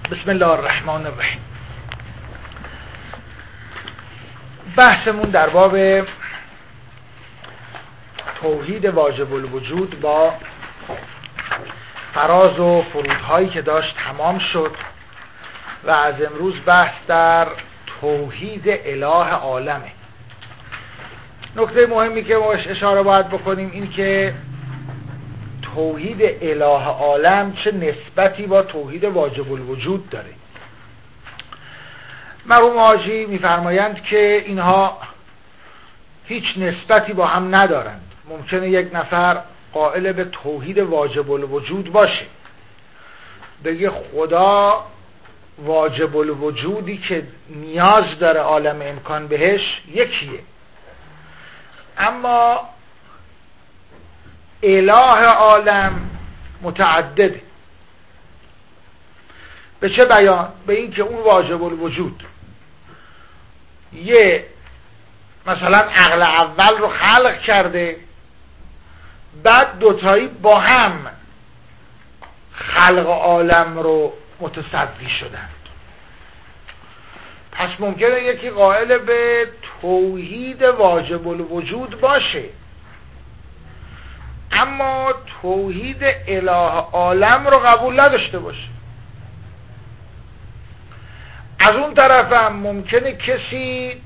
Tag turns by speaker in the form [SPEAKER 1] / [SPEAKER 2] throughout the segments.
[SPEAKER 1] بسم الله الرحمن الرحیم. بحثمون در باب توحید واجب الوجود با فراز و فرودهایی که داشت تمام شد و از امروز بحث در توحید اله عالمه. نکته مهمی که باش اشاره باید بکنیم این که توحید اله عالم چه نسبتی با توحید واجب الوجود داره. مرحوم حاجی میفرمایند که اینها هیچ نسبتی با هم ندارند. ممکنه یک نفر قائل به توحید واجب الوجود باشه، بگه خدا واجب الوجودی که نیاز داره عالم امکان بهش یکیه، اما اله عالم متعدده. به چه بیان؟ به این که اون واجب الوجود یه مثلا عقل اول رو خلق کرده، بعد دوتایی با هم خلق عالم رو متصدی شدن. پس ممکنه یکی قائل به توحید واجب الوجود باشه، اما توحید اله عالم رو قبول نداشته باشه. از اون طرف هم ممکنه کسی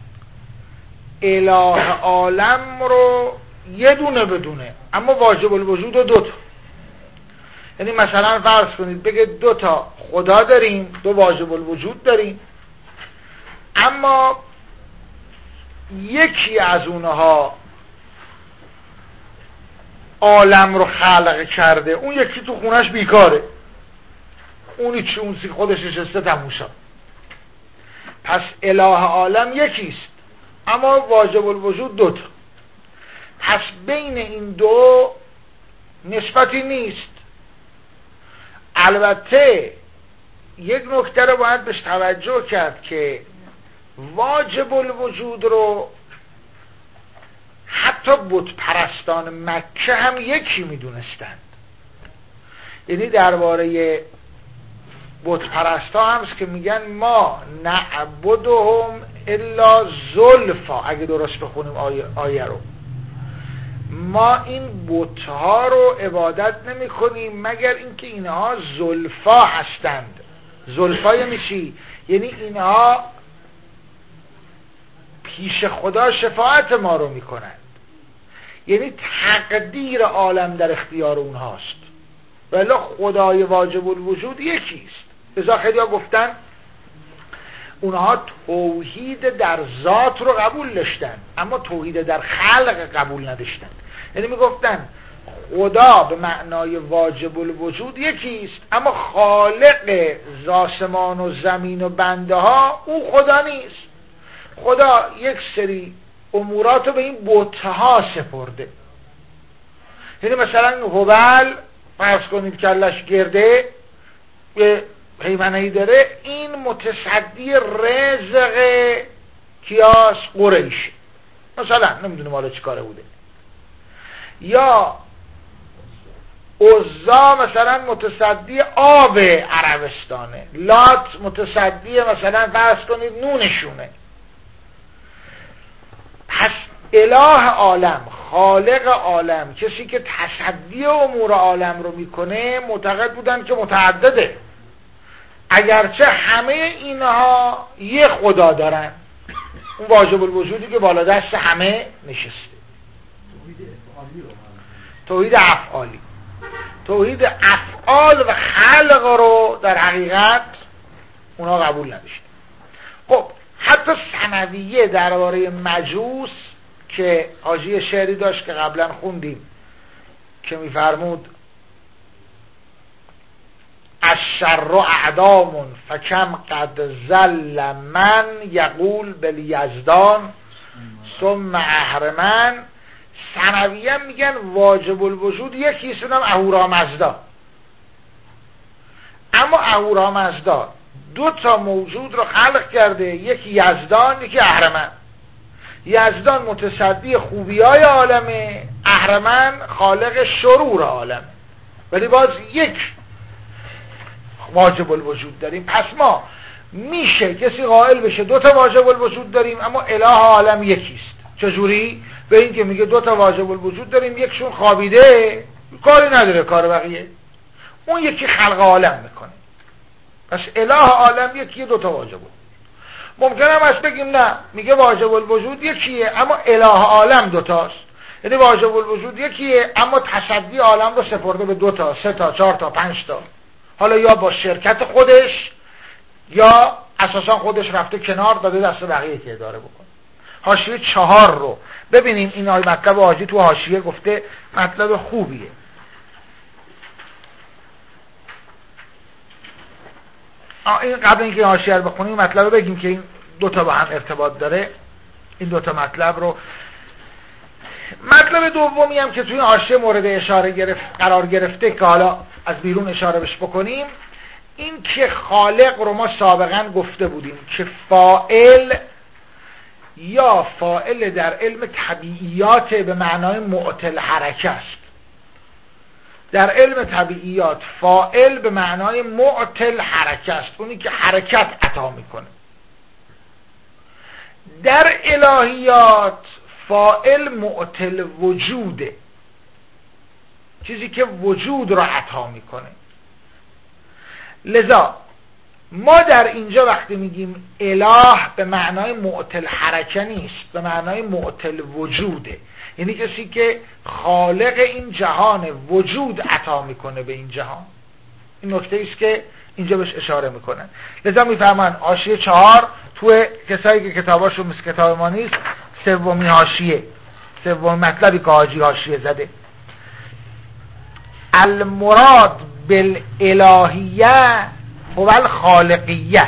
[SPEAKER 1] اله عالم رو یه دونه بدونه اما واجب الوجود رو دوتا. یعنی مثلا فرض کنید بگه دوتا خدا داریم، دو واجب الوجود داریم، اما یکی از اونها عالم رو خلق کرده، اون یکی تو خونش بیکاره، اونی چی اون خودش نشسته تموشا. پس اله عالم یکیست اما واجب الوجود دوتا. پس بین این دو نسبتی نیست. البته یک نکته رو باید بهش توجه کرد که واجب الوجود رو حتی بت پرستان مکه هم یکی میدونستند. یعنی درباره بت پرستا هم است که میگن ما نعبدهم الا زلفا. اگه درست بخونیم آیه رو، ما این بت‌ها رو عبادت نمی کنیم مگر اینکه اینها زلفا هستند. زلفا یعنی چی؟ یعنی اینها پیش خدا شفاعت ما رو میکنند. یعنی تقدیر عالم در اختیار اونهاست، ولی خدای واجب الوجود یکیست. لذا خیلی ها گفتن اونها توحید در ذات رو قبول داشتن اما توحید در خلق قبول نداشتن. یعنی میگفتن خدا به معنای واجب الوجود یکیست اما خالق آسمان و زمین و بنده ها او خدا نیست. خدا یک سری امورات رو به این بت‌ها سپرده. یعنی مثلا هبل فرض کنید که کلش گرده یه حیوانه‌ای داره، این متصدی رزق کیاس قریش مثلا، نمیدونم حالا چی کاره بوده. یا عزا مثلا متصدی آب عربستانه، لات متصدی مثلا فرض کنید نونشونه. پس اله عالم، خالق عالم، کسی که تصدی امور عالم رو میکنه، معتقد بودن که متعدده، اگرچه همه اینها یه خدا دارن، اون واجب الوجودی که بالا دست همه نشسته. توحید افعالی، توحید افعال و خلق رو در حقیقت اونا قبول نداشتن. خب حتی ثنویه درباره مجوس که حاجی شعری داشت که قبلا خوندیم که میفرمود الشر اعدام فکم قد زل من یقول بالیزدان ثم اهرمن. ثنویه میگن واجب الوجود یکیست، اونم اهورامزدا. اما اهورامزدا دو تا موجود رو خلق کرده، یکی یزدان یکی اهرمن. یزدان متصدی خوبیای عالمه، اهرمن خالق شرور عالم، ولی باز یک. واجب الوجود داریم، پس ما میشه کسی قائل بشه 2 تا واجب الوجود داریم اما اله عالم یکیست. چجوری؟ به این که میگه 2 تا واجب الوجود داریم، یکشون خوابیده کاری نداره کار بقیه، اون یکی خلق عالم میکنه، پس اله عالم یکیه 2 تا واجب. ممکنه هم از بگیم نه، میگه واجب الوجود یکیه اما اله عالم 2 تاست، یعنی واجب الوجود یکیه اما تصدی عالم رو سپرده به 2 تا 3 تا 4 تا 5 تا، حالا یا با شرکت خودش یا اساسا خودش رفته کنار داده دست بقیه که اداره بکنه. حاشیه 4 رو ببینیم، این مطلب حاجی تو حاشیه گفته مطلب خوبیه. این قبل اینکه حاشیه رو بخونیم مطلب بگیم که این 2 تا با هم ارتباط داره. این 2 تا مطلب رو، مطلب دومی هم که توی این حاشیه مورد اشاره قرار گرفته که حالا از بیرون اشاره بش بکنیم، این که خالق رو ما سابقا گفته بودیم که فاعل یا فاعل در علم طبیعیات به معنای معطل حرکه است. در علم طبیعیات فاعل به معنای معطل حرکه است، اونی که حرکت عطا میکنه. در الهیات فاعل معطل وجوده، چیزی که وجود را عطا میکنه. لذا ما در اینجا وقتی میگیم اله به معنای معطل حرکه نیست، به معنای معطل وجوده، یعنی کسی که خالق این جهان وجود عطا میکنه به این جهان. این نکته است که اینجا بهش اشاره میکنن. لذا میفهمن حاشیه 4 تو کسایی که کتاباشون مثل کتاب ما نیست، 3مین حاشیه، 3مین مطلبی که حاجی حاشیه زده، المراد بالالهیه هو الخالقیه.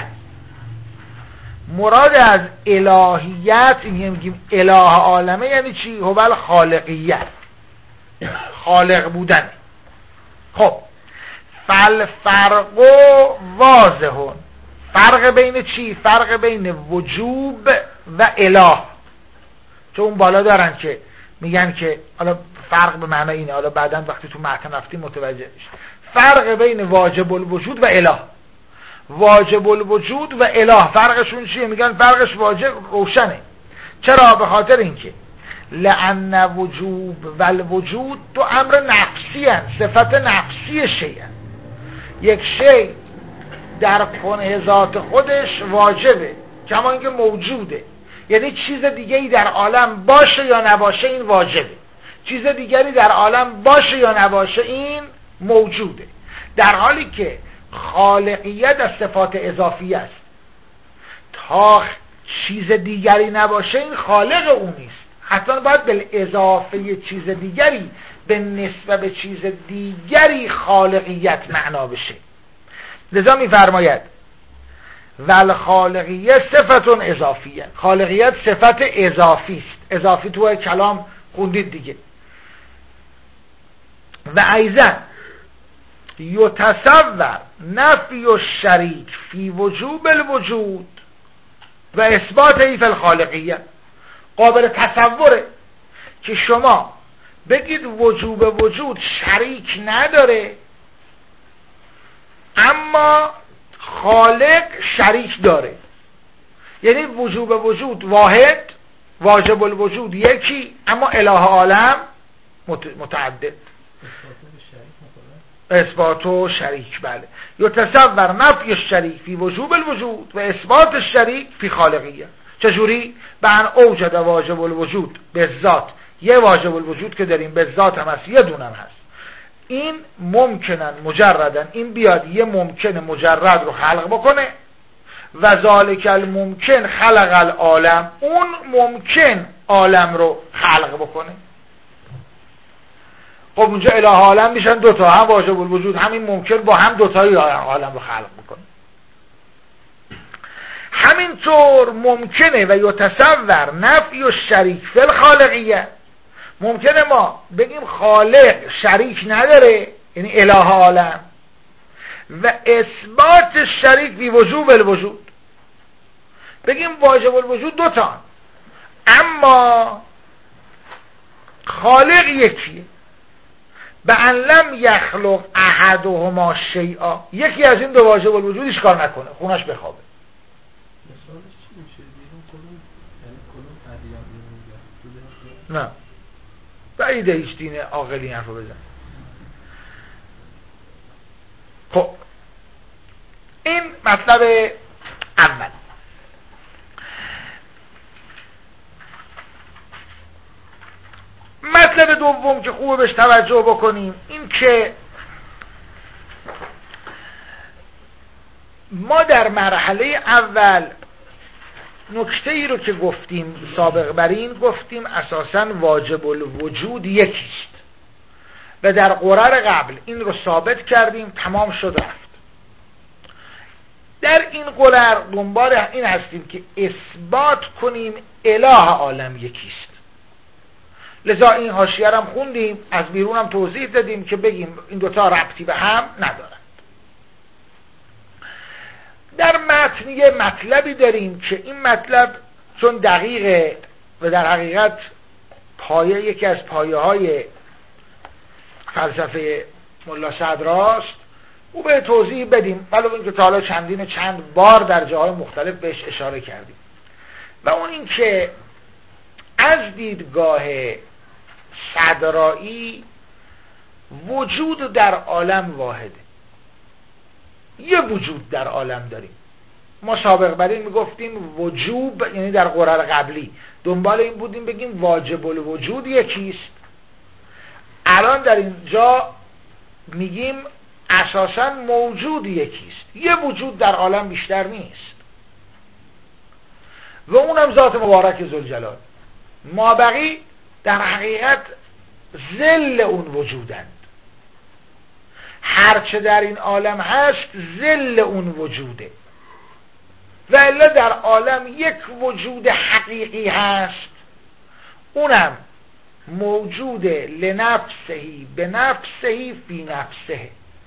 [SPEAKER 1] مراد از الهیت، این میگیم اله عالمه یعنی چی؟ هو الخالقیه، خالق بودن. خب فالفرق واضح، فرق بین چی؟ فرق بین وجوب و اله. چون اون بالا دارن که میگن که حالا فرق به معنی اینه، حالا بعداً وقتی تو متن رفتیم متوجه میشیم. فرق بین واجب الوجود و اله، واجب الوجود و اله فرقشون چیه؟ میگن فرقش واجب روشنه. چرا؟ به خاطر اینکه لأن وجوب و الوجود 2 امر نفسی هست، صفت نفسی شیء. یک شی در کنه ذات خودش واجبه، کما اینکه موجوده، یعنی چیز دیگری در عالم باشه یا نباشه این واجبه، چیز دیگری در عالم باشه یا نباشه این موجوده. در حالی که خالقیت از صفات اضافی است، تا چیز دیگری نباشه این خالق اون نیست، حتما باید به اضافه چیز دیگری به نسبت به چیز دیگری خالقیت معنا بشه. لذا میفرماید والخالقیه صفتون اضافیه، خالقیت صفت اضافی است. اضافی تو کلام خوندید دیگه. و ایضا یتصور نفی الشریک فی وجوب الوجود و اثبات فی الخالقیه. قابل تصوره که شما بگید وجوب وجود شریک نداره اما خالق شریک داره، یعنی وجوب وجود واحد، واجب الوجود یکی، اما اله عالم متعدد. اثبات و شریک، بله. یتصور نفی الشریک فی وجوب الوجود و اثبات الشریک فی خالقیه. چجوری؟ بان اوجد واجب الوجود به ذات، یه واجب الوجود که داریم به ذات هم هست، یه دونم هست، این ممکنن مجردن، این بیاد یه ممکن مجرد رو خلق بکنه و ذالک الممکن خلق العالم، اون ممکن عالم رو خلق بکنه. خب اونجا اله عالم میشن 2 تا، هم واجب الوجود همین ممکن با هم 2 تایی عالم رو خلق بکنه. همینطور ممکنه و یتصور نفی الشریک فی الخالقیه، ممکنه ما بگیم خالق شریک نداره یعنی اله عالم و اثبات شریک فی وجوب الوجود، بگیم واجب الوجود 2 تا اما خالق یکیه. به ان لم یخلق احدهما شیئا، یکی از این دو واجب الوجودش کار نکنه، خونش بخوابه.
[SPEAKER 2] مثالش چی میشه؟ بیرون کلون، یعنی کلون ادیان بیرون میگه.
[SPEAKER 1] نه بعیده هیچ دین عاقلی این حرفو بزن. خب این مطلب اول. مطلب دوم که خوبه بهش توجه بکنیم این که ما در مرحله اول نکته ای رو که گفتیم سابق بر این گفتیم اساساً واجب الوجود یکیست و در قرر قبل این رو ثابت کردیم، تمام شد رفت. در این قرر دنبال این هستیم که اثبات کنیم اله عالم یکیست. لذا این حاشیه رو هم خوندیم، از بیرون هم توضیح دادیم که بگیم این دوتا ربطی به هم ندارن. در متن یه مطلبی داریم که این مطلب چون دقیقه و در حقیقت یکی از پایه های فلسفه ملا صدراست، او به توضیح بدیم، ولو اینکه تا حالا چند بار در جاهای مختلف بهش اشاره کردیم، و اون این که از دیدگاه صدرایی وجود در عالم واحده. یه وجود در عالم داریم. ما سابق بر این میگفتیم وجوب، یعنی در قرار قبلی دنبال این بودیم بگیم واجب الوجود یکیست. الان در اینجا میگیم اساساً موجود یکیست. یه وجود در عالم بیشتر نیست و اونم ذات مبارک ذوالجلال. مابقی در حقیقت ذل اون وجودند. هرچه در این عالم هست ذل اون وجوده، و الا در عالم یک وجود حقیقی هست، اونم موجود لنفسهی به نفسهی فی نفسه.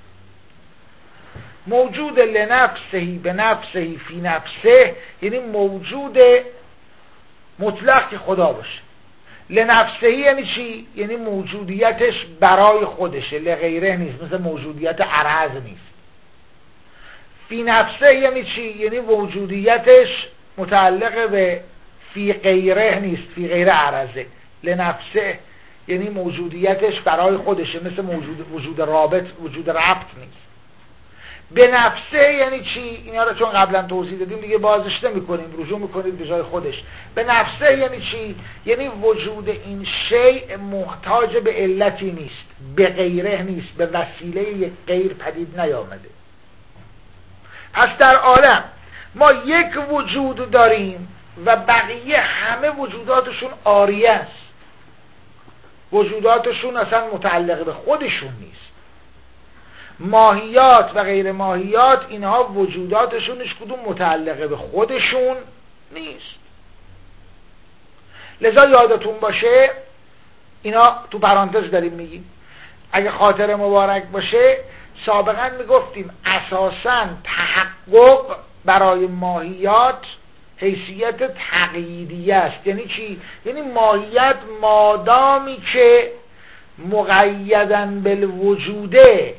[SPEAKER 1] موجود لنفسهی به نفسهی فی نفسه یعنی موجود مطلق که خدا باشه. لنفسهی یعنی چی؟ یعنی موجودیتش برای خودشه، لغیره نیست، مثل موجودیت عرض نیست. فی نفسه یعنی چی؟ یعنی موجودیتش متعلق به فی غیره نیست، فی غیره عرضه. لنفسه یعنی موجودیتش برای خودشه، مثل وجود رابط، وجود ربط نیست. به نفسه یعنی چی؟ اینا رو چون قبلا توضیح دادیم دیگه بازش نمی‌کنیم، رجوع می‌کنیم به جای خودش. به نفسه یعنی چی؟ یعنی وجود این شیء محتاج به علتی نیست، به غیره نیست، به وسیله یک غیر پدید نیامده. پس در عالم ما یک وجود داریم و بقیه همه وجوداتشون عاریه است. وجوداتشون اصلا متعلق به خودشون نیست. ماهیات و غیر ماهیات اینها وجوداتشون هیچ کدوم متعلق به خودشون نیست. لذا یادتون باشه اینا تو پرانتز داریم میگیم، اگه خاطر مبارک باشه سابقا میگفتیم اساساً تحقق برای ماهیات حیثیت تقییدیه است. یعنی چی؟ یعنی ماهیت مادامی که مقیدن بالوجوده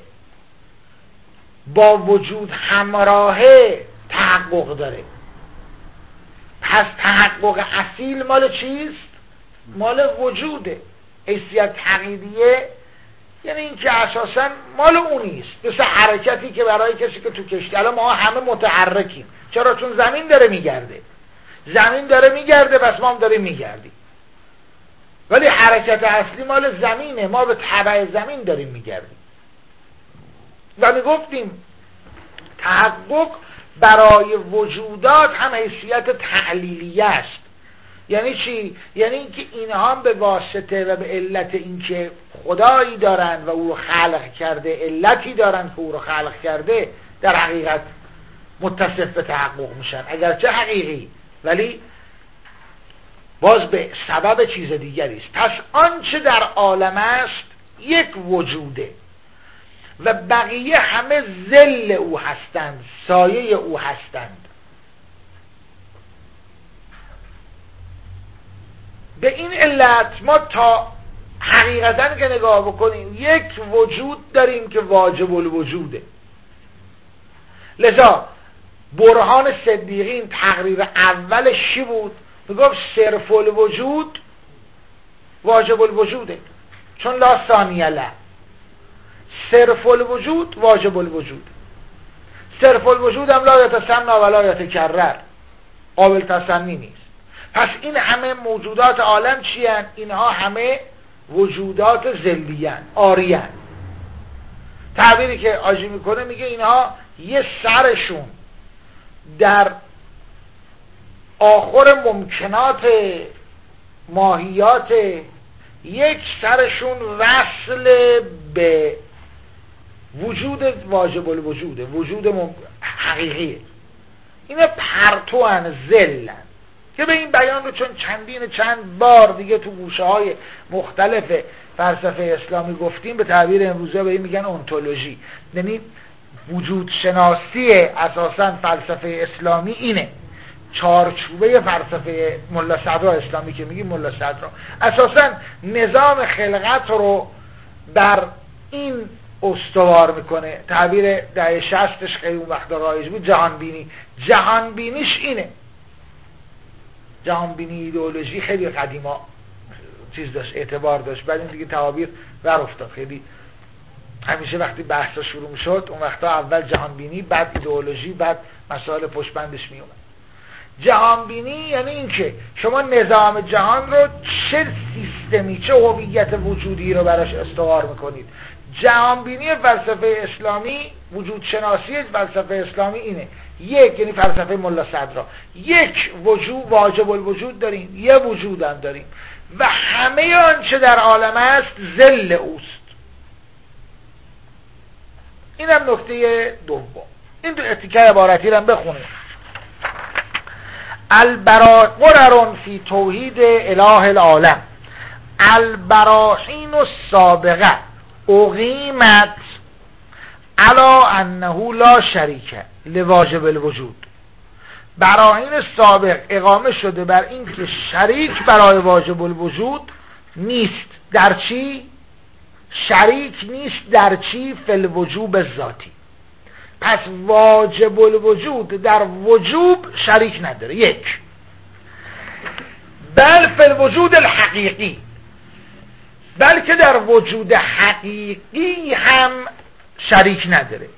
[SPEAKER 1] با وجود همراهه تحقق داره. پس تحقق اصیل مال چیست؟ مال وجوده. حیثیت تقییدیه یعنی این که اساساً مال اون نیست، مثل حرکتی که برای کسی که تو کشتی، الان ما همه متحرکیم. چرا؟ چون زمین داره میگرده. زمین داره میگرده پس ما هم داریم میگردیم، ولی حرکت اصلی مال زمینه، ما به تبع زمین داریم میگردیم. و میگفتیم تحقق برای وجودات هم حیثیت تعلیلیه است. یعنی چی؟ یعنی اینکه اینها هم به واسطه و به علت اینکه خدایی دارن و او رو خلق کرده، علتی دارن که او رو خلق کرده، در حقیقت متصف به تحقق میشن، اگرچه حقیقی ولی باز به سبب چیز دیگری است. پس آنچه در عالم است یک وجوده و بقیه همه ظل او هستند، سایه او هستند. به این علت ما تا حقیقتا که نگاه بکنیم یک وجود داریم که واجب الوجوده. لذا برهان صدیقین تقریر اولش چی بود؟ میگفت صرف الوجود واجب الوجوده، چون لا ثانیه له. صرف الوجود واجب الوجود. صرف الوجود هم لا یتثنی ولا یتکرر، قابل تصنی نیست. پس این همه موجودات عالم چی هن؟ اینها همه وجودات ذلی هن، عاری هن. تعبیری که آجی میکنه میگه اینها یه سرشون در آخر ممکنات ماهیات، یک سرشون وصل به وجود واجب الوجوده، وجود حقیقیه. اینا پرتوان ذلن که به این بیان رو چون چند بار دیگه تو گوشه های مختلف فلسفه اسلامی گفتیم، به تعبیر امروزه به این میگن اونتولوژی، یعنی وجود شناسی اساسا فلسفه اسلامی اینه. چارچوبه فلسفه ملا صدرا اسلامی که میگیم ملا صدرا اساسا نظام خلقت رو بر این استوار میکنه. تعبیر دهه 60ش خیلی اون وقت رایج بود، جهانبینی. جهانبینیش اینه. جهانبینی ایدئولوژی خیلی قدیما چیز داشت، اعتبار داشت، بعد این دیگه تعابیر ور افتاد. خیلی همیشه وقتی بحثا شروع میشد اون وقتا اول جهانبینی، بعد ایدئولوژی، بعد مسائل پشتبندش میومد. جهانبینی یعنی این که شما نظام جهان رو چه سیستمی، چه هویت وجودی رو براش استوار میکنید. جهانبینی فلسفه اسلامی، وجود شناسی فلسفه اسلامی اینه. یک، یعنی فلسفه ملا صدرا، یک وجود واجب الوجود داریم، یه وجود هم داریم و همه آنچه در عالم است ذل اوست. اینم نکته دوم. این دو تیکه عبارتی رو هم بخونیم. قرر فی توحید اله العالم البراهین السابقه اقیمت علی انه لا شریک لواجب الوجود. براهین سابق اقامه شده بر این که شریک برای واجب الوجود نیست. در چی؟ شریک نیست در چی؟ فی الوجوب ذاتی. پس واجب الوجود در وجوب شریک نداره. یک، بل فی الوجود الحقیقی، بلکه در وجود حقیقی هم شریک نداره.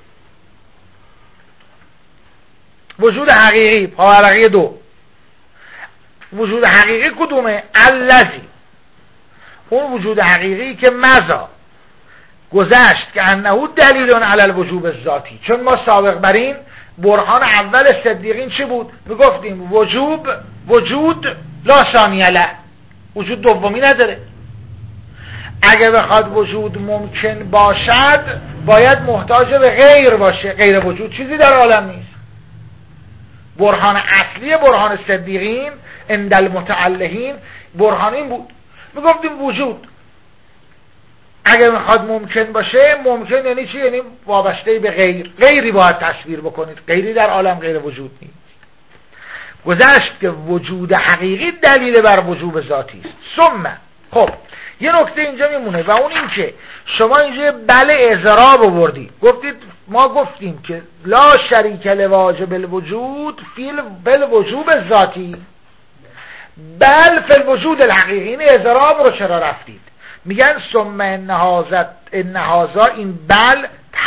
[SPEAKER 1] وجود حقیقی، پاورقی دو. وجود حقیقی کدومه؟ الذی، اون وجود حقیقی که مضا گذشت که انه دلیل علی الوجوب الذاتی. چون ما سابق بر این برهان اول صدیقین چی بود؟ میگفتیم وجود لا ثانیه له، وجود دومی نداره. اگه بخواد وجود ممکن باشد باید محتاج به غیر باشه. غیر وجود چیزی در عالم نیست. برهان اصلی برهان صدیقین عند المتعلهین برهان این بود، میگفتیم وجود اگه میخواد ممکن باشه، ممکن یعنی چی؟ یعنی وابسته به غیری باید تصویر بکنید. غیری در عالم غیر وجود نیست. گذشت که وجود حقیقی دلیل بر وجوب ذاتی است. ثم خب یه نکته اینجا میمونه و اون این که شما اینجا بله اضراب آوردید، گفتید ما گفتیم که لا شریک لواجب الوجود فی الوجوب ذاتی بل فی الوجود الحقیقی. این اضراب رو چرا رفتید؟ میگن ثم ان هذا این بل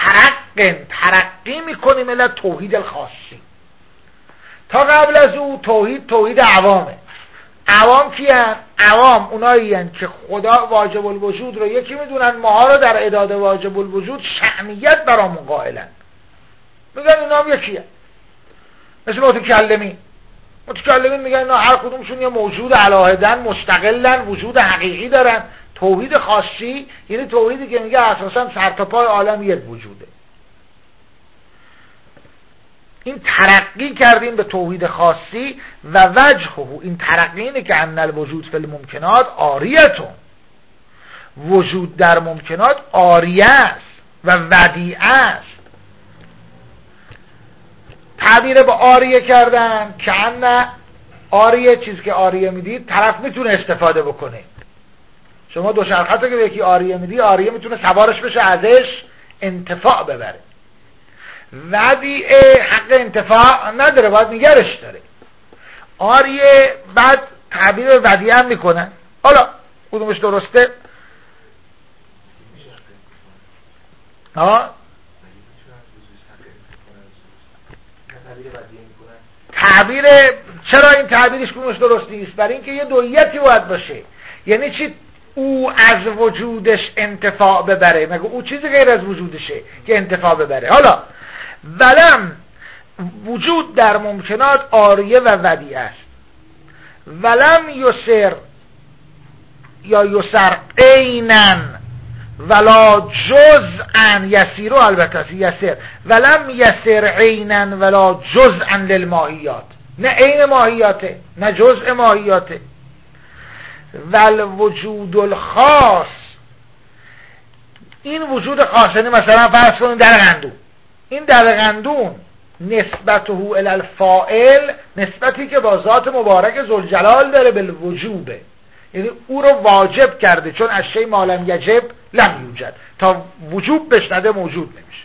[SPEAKER 1] ترقی میکنیم الی توحید الخاصی. تا قبل از او توحید عوامه. عوام کیان؟ عوام اونایی هستند که خدا واجب الوجود رو یکی میدونن، ماها رو در اعداد واجب الوجود شأنیت برامون قائلن. میگن اینا هم یکی هست. مثل متکلمین میگن اینا هر کدومشون یه موجود علاهدن مستقلن، وجود حقیقی دارن. توحید خاصی یعنی توحیدی که میگه اساسا سر تا پای عالم یک وجوده. این ترقی کردیم به توحید خاصی و وجهه، این ترقی اینه که ان الوجود فی الممکنات عاریتون، وجود در ممکنات عاریه است و ودیعه است. تعبیر به عاریه کردن که ان عاریه، چیزی که عاریه میدید طرف میتونه استفاده بکنه. شما دوچرخه که به یکی آریه میدی، آریه میتونه سوارش بشه ازش انتفاع ببره. ودیعه حق انتفاع نداره، باید نگرش داره. آریه بعد تعبیر به ودیعه هم میکنن. حالا کدومش درسته؟ تعبیر چرا این تعبیرش کدومش درست نیست؟ برای اینکه یه دویتی باید باشه. یعنی چی او از وجودش انتفاع ببره؟ مگه او چیزی غیر از وجودشه که انتفاع ببره؟ حالا ولم وجود در ممکنات آریه و ودیعه است. ولم یسر یا یسر عینن ولا جزءا یسیرو، البته یسر ولم یسر عینن ولا جزءا للماهیات، نه عین ماهیاته نه جزء ماهیاته. والوجود الخاص، این وجود خاص، یعنی مثلا فرض کنید در قندون، این در قندون نسبته الی الفاعل، نسبتی که با ذات مبارک ذوالجلال داره، بالوجوبه، یعنی او رو واجب کرده، چون از شی ما لم یجب لم یوجد، تا وجوب بشنده موجود نمیشه.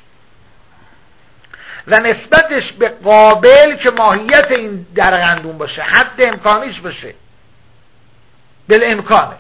[SPEAKER 1] و نسبتش به قابل که ماهیت این در قندون باشه، حد امکانیش باشه، بالامکانه.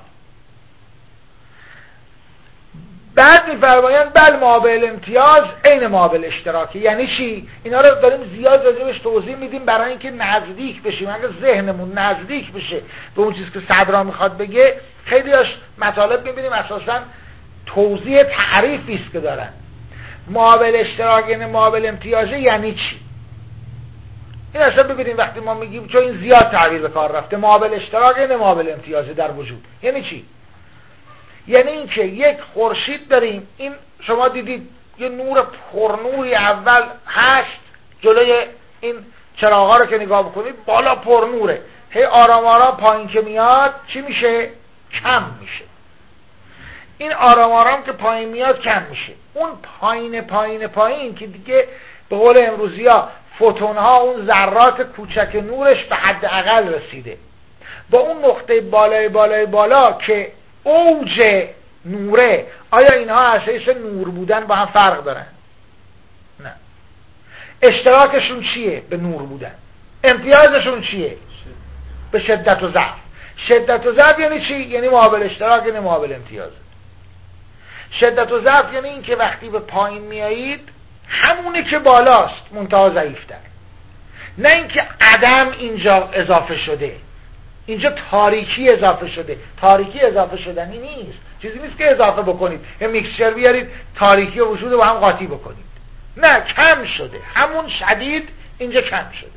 [SPEAKER 1] بعد میفرمایند بل مابل امتیاز عین مابل اشتراکی. یعنی چی؟ اینا رو داریم زیاد راجبش توضیح میدیم برای اینکه نزدیک بشیم، اگه ذهنمون نزدیک بشه به اون چیزی که صدرا میخواد بگه. خیلیاش مطالب میبینیم اساسا توضیح تعریفی است که دارن. مابل اشتراکی یعنی مابل امتیازه یعنی چی؟ این اصلا ببینیم وقتی ما میگیم، چون این زیاد تعبیر به کار رفته، مابل اشتراکی یعنی مابل امتیازه در وجود یعنی چی؟ یعنی اینکه یک خورشید داریم، این شما دیدید یه نور پرنوری اول هست جلوی این چراغا رو که نگاه بکنید بالا پرنوره، هی آرام آرام پایین که میاد چی میشه؟ کم میشه. این آرام آرام که پایین میاد کم میشه. اون پایین پایین پایین که دیگه به قول امروزی‌ها فوتون‌ها، اون ذرات کوچک نورش به حد اقل رسیده، با اون نقطه بالای بالای بالا که اوج نوره، آیا اینها اساس نور بودن با هم فرق دارن؟ نه. اشتراکشون چیه به نور بودن؟ امتیازشون چیه؟ به شدت و ضعف. شدت و ضعف یعنی چی؟ یعنی مقابل اشتراک یعنی مقابل امتیاز. شدت و ضعف یعنی این که وقتی به پایین میایید همونه که بالاست منتها ضعیفتر، نه اینکه عدم اینجا اضافه شده، اینجا تاریکی اضافه شده. تاریکی اضافه شدنی نیست، چیزی نیست که اضافه بکنید، یه میکسچر بیارید تاریکی و وجود با هم قاطی بکنید. نه، کم شده، همون شدید اینجا کم شده.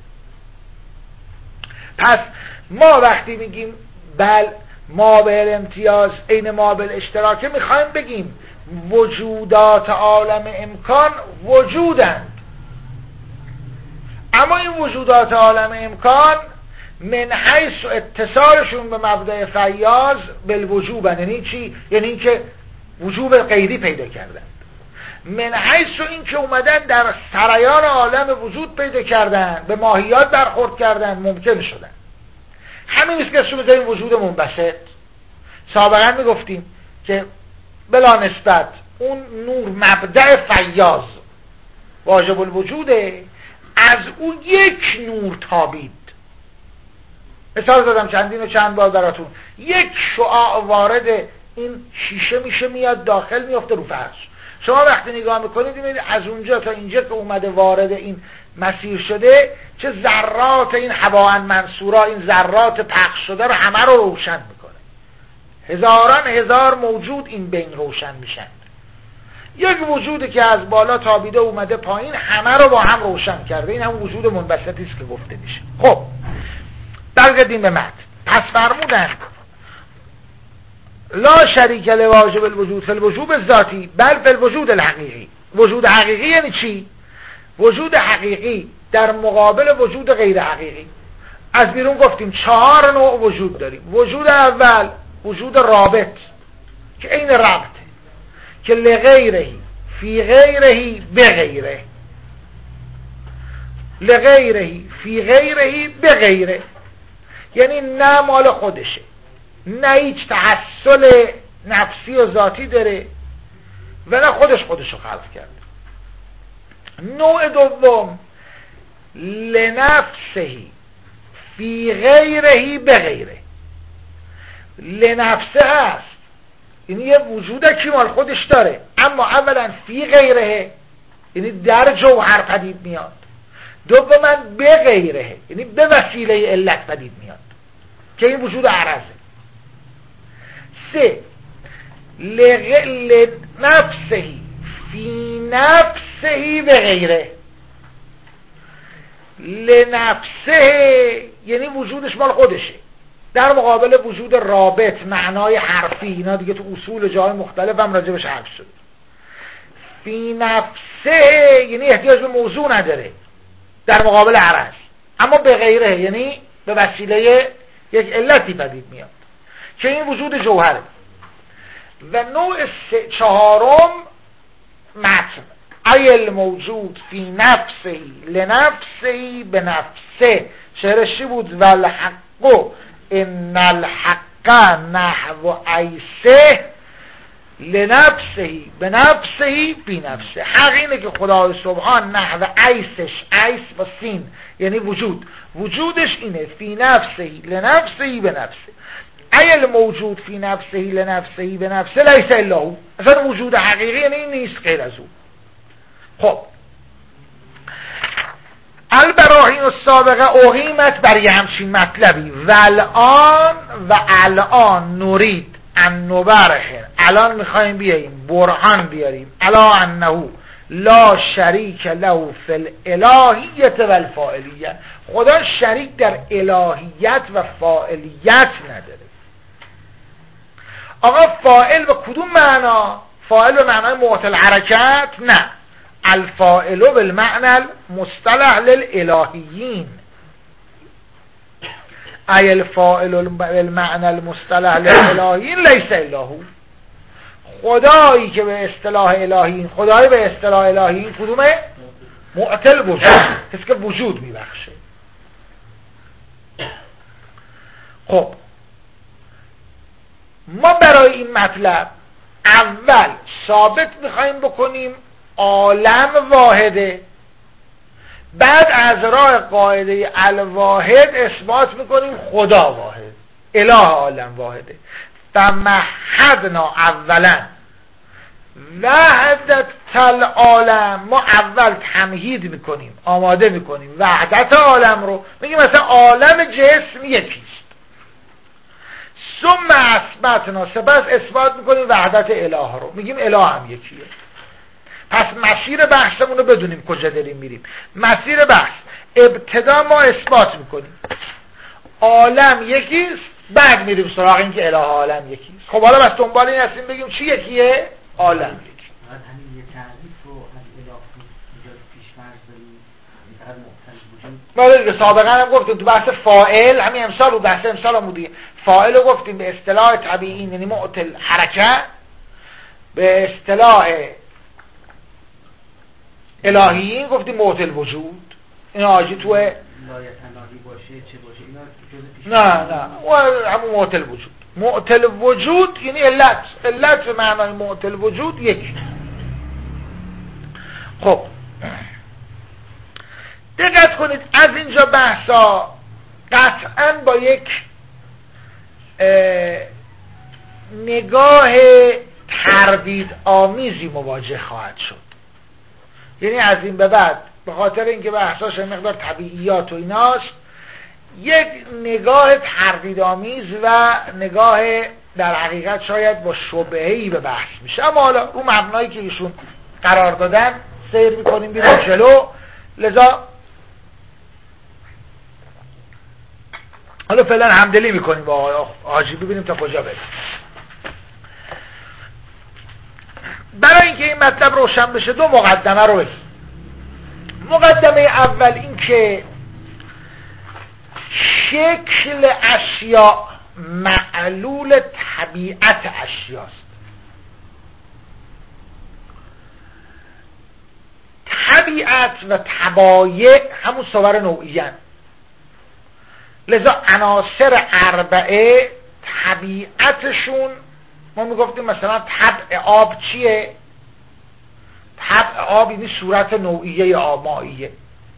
[SPEAKER 1] پس ما وقتی میگیم بل مابل امتیاز عین مابل اشتراکه، میخوایم بگیم وجودات عالم امکان وجودند، اما این وجودات عالم امکان من حیث اتصالشون به مبدأ فیاض بالوجوبن. یعنی چی؟ یعنی این که وجوب غیری پیدا کردن. من حیث این که اومدن در سرایان عالم وجود پیدا کردن، به ماهیات برخورد کردن، ممکن شدن. همین است که اسمش این وجود منبسط. سابقا میگفتیم که بلا نسبت اون نور مبدأ فیاض واجب الوجوده، از اون یک نور تابید. مثال دادم چندین و چند بار براتون. یک شعاع وارد این شیشه میشه، میاد داخل، میفته رو فرش. شما وقتی نگاه میکنید میبینید از اونجا تا اینجا که اومده وارد این مسیر شده، چه ذرات این هواء منصورا، این ذرات پخش شده رو همه رو روشن میکنه. هزاران هزار موجود این بین روشن میشن. یک وجودی که از بالا تابیده اومده پایین، همه رو با هم روشن کرده. این هم وجود منبسطی است که گفته میشه. خب برگردیم به متن. پس فرمودن لا شریک لواجب الوجود فی الوجوب الذاتی بل فی الوجود الحقیقی. وجود حقیقی یعنی چی؟ وجود حقیقی در مقابل وجود غیر حقیقی. از بیرون گفتیم 4 نوع وجود داریم. وجود اول وجود رابط که عین ربطه، که لغیرهی فی غیرهی بغیره، لغیرهی فی غیرهی بغیره، یعنی نه مال خودشه، نه هیچ تحصل نفسی و ذاتی داره و نه خودشو خلق کرده. نوع دوم لنفسهی فی غیرهی به غیره. لنفسه هست، یعنی یه وجود که مال خودش داره، اما اولا فی غیره یعنی در جوهر پدید میاد، دوما به غیره یعنی به وسیله علت پدید میاد که این وجود عرضه. سه لنفسهی فی نفسهی به غیره. لنفسه یعنی وجودش مال خودشه، در مقابل وجود رابط معنای حرفی، اینا دیگه تو اصول جای مختلف هم راجبش حرف شد. فی نفسه یعنی احتیاج به موضوع نداره در مقابل عرض، اما به غیره یعنی به وسیله یک علتی پدید میاد که این وجود جوهره. و نوع چهارم متن ای الموجود فی نفسی لنفسی به نفسه. شعرش چی بود؟ والحق ان الحق نحو ایسه لنفسهی به نفسهی بی نفسه. حق اینه که خدای سبحان نحو ایسش، ایس با سین یعنی وجود، وجودش اینه فی نفسهی لنفسهی به نفسه. ای الموجود فی نفسهی لنفسهی به نفسه لیس الا هو. اصلا وجود حقیقی یعنی این نیست غیر از او. خب البراهین السابقه اقیمت برای همچین مطلبی و الان نورید ان نبرهن، الان میخوایم بیاییم برهان بیاریم الا انه لا شریک له فی الالهیت و الفاعلیت. خدا شریک در الهیت و فاعلیت نداره. آقا فاعل به کدوم معنا؟ فاعل به معنای معطل حرکت؟ نه، الفاعل بالمعنى المصطلح للالهیین. ای الفاعل بالمعنى المصطلح للالهیین لیس الا هو. خدایی که به اصطلاح الهیین، خدایی به اصطلاح الهیین کدومه؟ معطل وجود، کسی که وجود میبخشه. خب ما برای این مطلب اول ثابت میخوایم بکنیم عالم واحده، بعد از راه قاعده الواحد اثبات میکنیم خدا واحد، اله عالم واحده. فمحدنا اولا وحدت العالم، ما اول تمهید میکنیم، آماده میکنیم وحدت عالم رو، میگیم مثلا عالم جسم یکیست. ثم اثبتنا، سپس اثبات میکنیم وحدت اله رو، میگیم اله هم یکیه. پس مسیر بحثمون رو بدونیم کجا داریم میریم. مسیر بحث ابتدا ما اثبات میکنیم عالم یکیست، بعد میریم سراغ این که اله عالم یکیست. خب حالا بس دنبال این هستیم بگیم چی یکیه؟ عالم یکی.
[SPEAKER 3] بعد همین یه تعریف رو از اله اینجا پیش فرض داریم، فقط معتل وجود.
[SPEAKER 1] ما سابقا هم گفتیم تو بحث فاعل، همین امسال رو بحث امسال هم بودیم، فاعل رو گفتیم به اصطلاح طبیعی یعنی معطل حرکت، به اصطلاح الهیین گفتیم معطل وجود. این آجی تو
[SPEAKER 3] لایت الهی باشه چه باشه اینا جزء پیش
[SPEAKER 1] نه همون معطل وجود. معطل وجود یعنی علت به معنای معطل وجود یکی. خب دقت کنید از اینجا بحثا قطعا با یک نگاه تردید آمیزی مواجه خواهد شد. یعنی از این به بعد به خاطر اینکه بحثاش مقدار طبیعیات و ایناست، یک نگاه تردیدآمیز و نگاه در حقیقت شاید با شبهه‌ای به بحث میشه، اما حالا رو مبنایی که ایشون قرار دادن سیر میکنیم بیرون جلو. لذا حالا فعلا همدلی میکنیم با آقای حاجی، ببینیم تا کجا بریم. برای اینکه این مطلب روشن بشه دو مقدمه رو بگیم. مقدمه اول این که شکل اشیاء معلول طبیعت اشیاست. طبیعت و طبایع همون صور نوعیان، لذا عناصر اربعه طبیعتشون ما میگفتیم مثلا طبع آب چیه؟ طبع آب یعنی صورت نوعیه مائیه.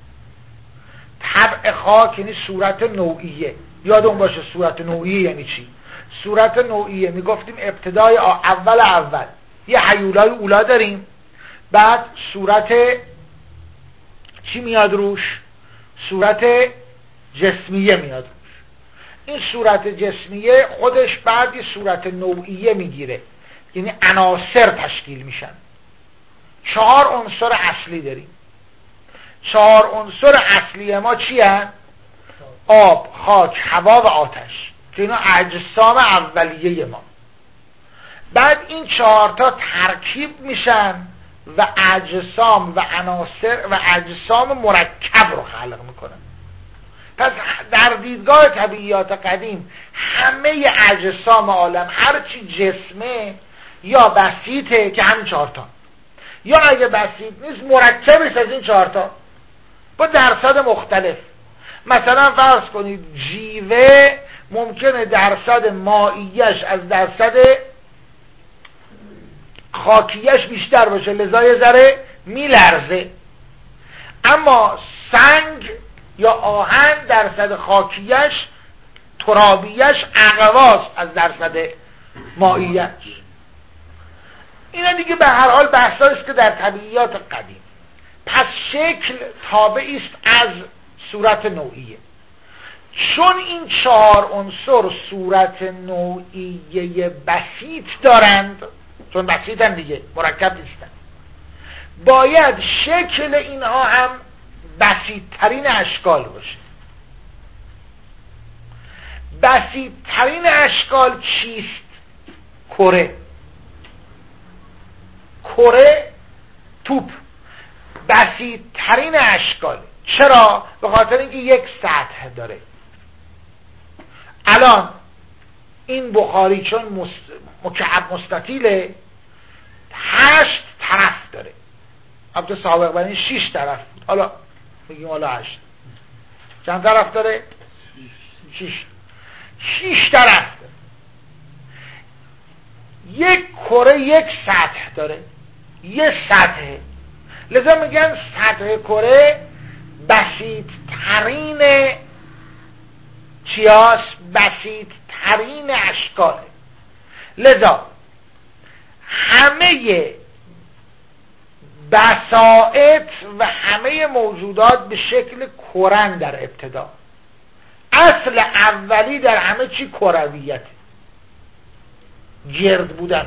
[SPEAKER 1] طبع خاک یعنی صورت نوعیه. یادمون باشه صورت نوعیه یعنی چی؟ صورت نوعیه میگفتیم ابتدای اول یه هیولای اولا داریم، بعد صورت چی میاد روش؟ صورت جسمیه میاد روش. این صورت جسمیه خودش بعد یه صورت نوعیه میگیره، یعنی عناصر تشکیل میشن. 4 عنصر اصلی داریم. 4 عنصر اصلی ما چی هستند؟ آب، خاک، هوا و آتش، که اینا اجسام اولیه ما. بعد این 4 تا ترکیب میشن و اجسام و عناصر و اجسام مرکب رو خلق میکنن. پس در دیدگاه طبیعیات قدیم همه اجسام عالم هرچی جسمه یا بسیطه که همین 4 تا، یا اگه بسیط نیست مرکبش از این 4 تا با درصد مختلف. مثلا فرض کنید جیوه ممکنه درصد مائیش از درصد خاکیش بیشتر باشه، لذا یه ذره میلرزه، اما سنگ یا آهن درصد خاکیش ترابیش اقواست از درصد مائیش. اینا دیگه به هر حال بحثایی است که در طبیعیات قدیم. پس شکل تابعی است از صورت نوعیه. چون این 4 عنصر صورت نوعیه بسیط دارند، چون بسیطن دیگه مرکب نیستن، باید شکل اینها هم بسیط‌ترین اشکال باشه. بسیط‌ترین اشکال چیست؟ کره توپ بسیط‌ترین اشکال. چرا؟ به خاطر اینکه یک سطح داره. الان این بخاری چون مکعب مستطیله 8 طرف داره. البته سابق بر این 6 طرف بود، حالا میگیم حالا 8. چند طرف داره؟ 6 طرف داره. یک کره یک سطح داره، یه سطح. لذا میگن سطح کره بسیط ترین چیاست؟ بسیط ترین اشکاله. لذا همه بساط و همه موجودات به شکل کرن در ابتدا. اصل اولی در همه چی کرویت، گرد بودن.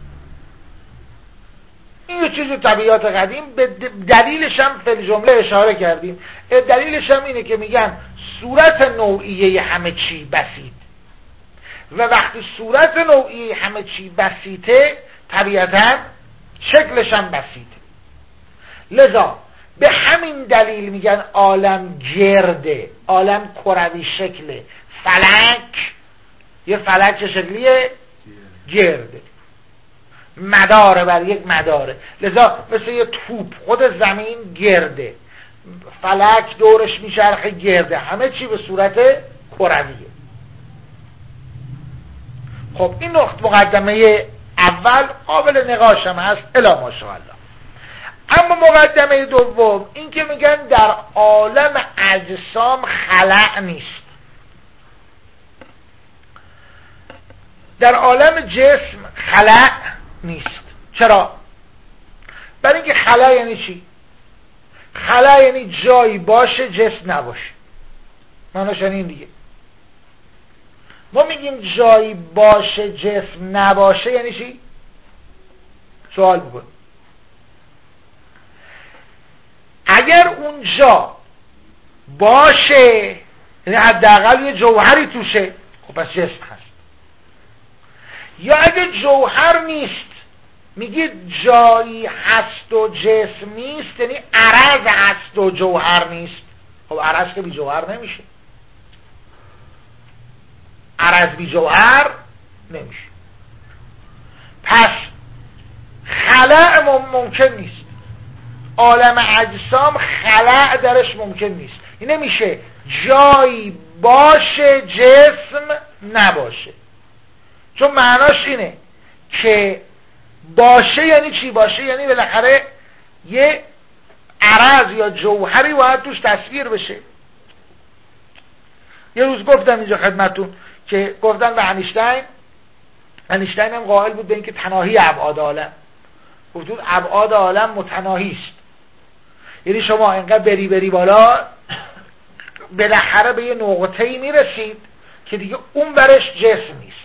[SPEAKER 1] این یه چیز طبیعیات قدیم. به دلیلش هم فی جمله اشاره کردیم. دلیلش هم اینه که میگن صورت نوعیه همه چی بسیط، و وقتی صورت نوعیه همه چی بسیطه طبیعتا شکلش هم بسیطه. لذا به همین دلیل میگن عالم گرده، عالم کروی شکله. فلک، یه فلک چه شکلیه؟ گرده، مداره بر یک مداره. لذا مثل یه توپ خود زمین گرده، فلک دورش میچرخه گرده، همه چی به صورت کرویه. خب این نقطه مقدمه اول قابل نقاش هم هست الا ماشاءالله. اما مقدمه دوم این که میگن در عالم اجسام خلأ نیست. در عالم جسم خلأ نیست. چرا؟ برای اینکه خلأ یعنی چی؟ خلأ یعنی جایی باشه جسم نباشه. معناش این دیگه. ما میگیم جایی باشه جسم نباشه یعنی چی؟ سوال بکن. اگر اونجا باشه یعنی حداقل یه جوهری توشه، خب پس جسم هست. یا اگه جوهر نیست، میگید جایی هست و جسم نیست، یعنی عرض هست و جوهر نیست. خب عرض که بی جوهر نمیشه، عرض بی جوهر نمیشه. پس خلأ ممکن نیست. عالم اجسام خلأ درش ممکن نیست. این نمیشه جایی باشه جسم نباشه، چون معناش اینه که باشه یعنی چی؟ باشه یعنی بالاخره یه عرض یا جوهری باید توش تصویر بشه. یه روز گفتم اینجا خدمتون که گفتن به انیشتین هم قائل بود به اینکه تناهی ابعاد عالم، گفت ابعاد عالم متناهی است، یعنی شما اینقدر بری بالا بالاخره به یه نقطه‌ای میرسید که دیگه اون برش جسم نیست.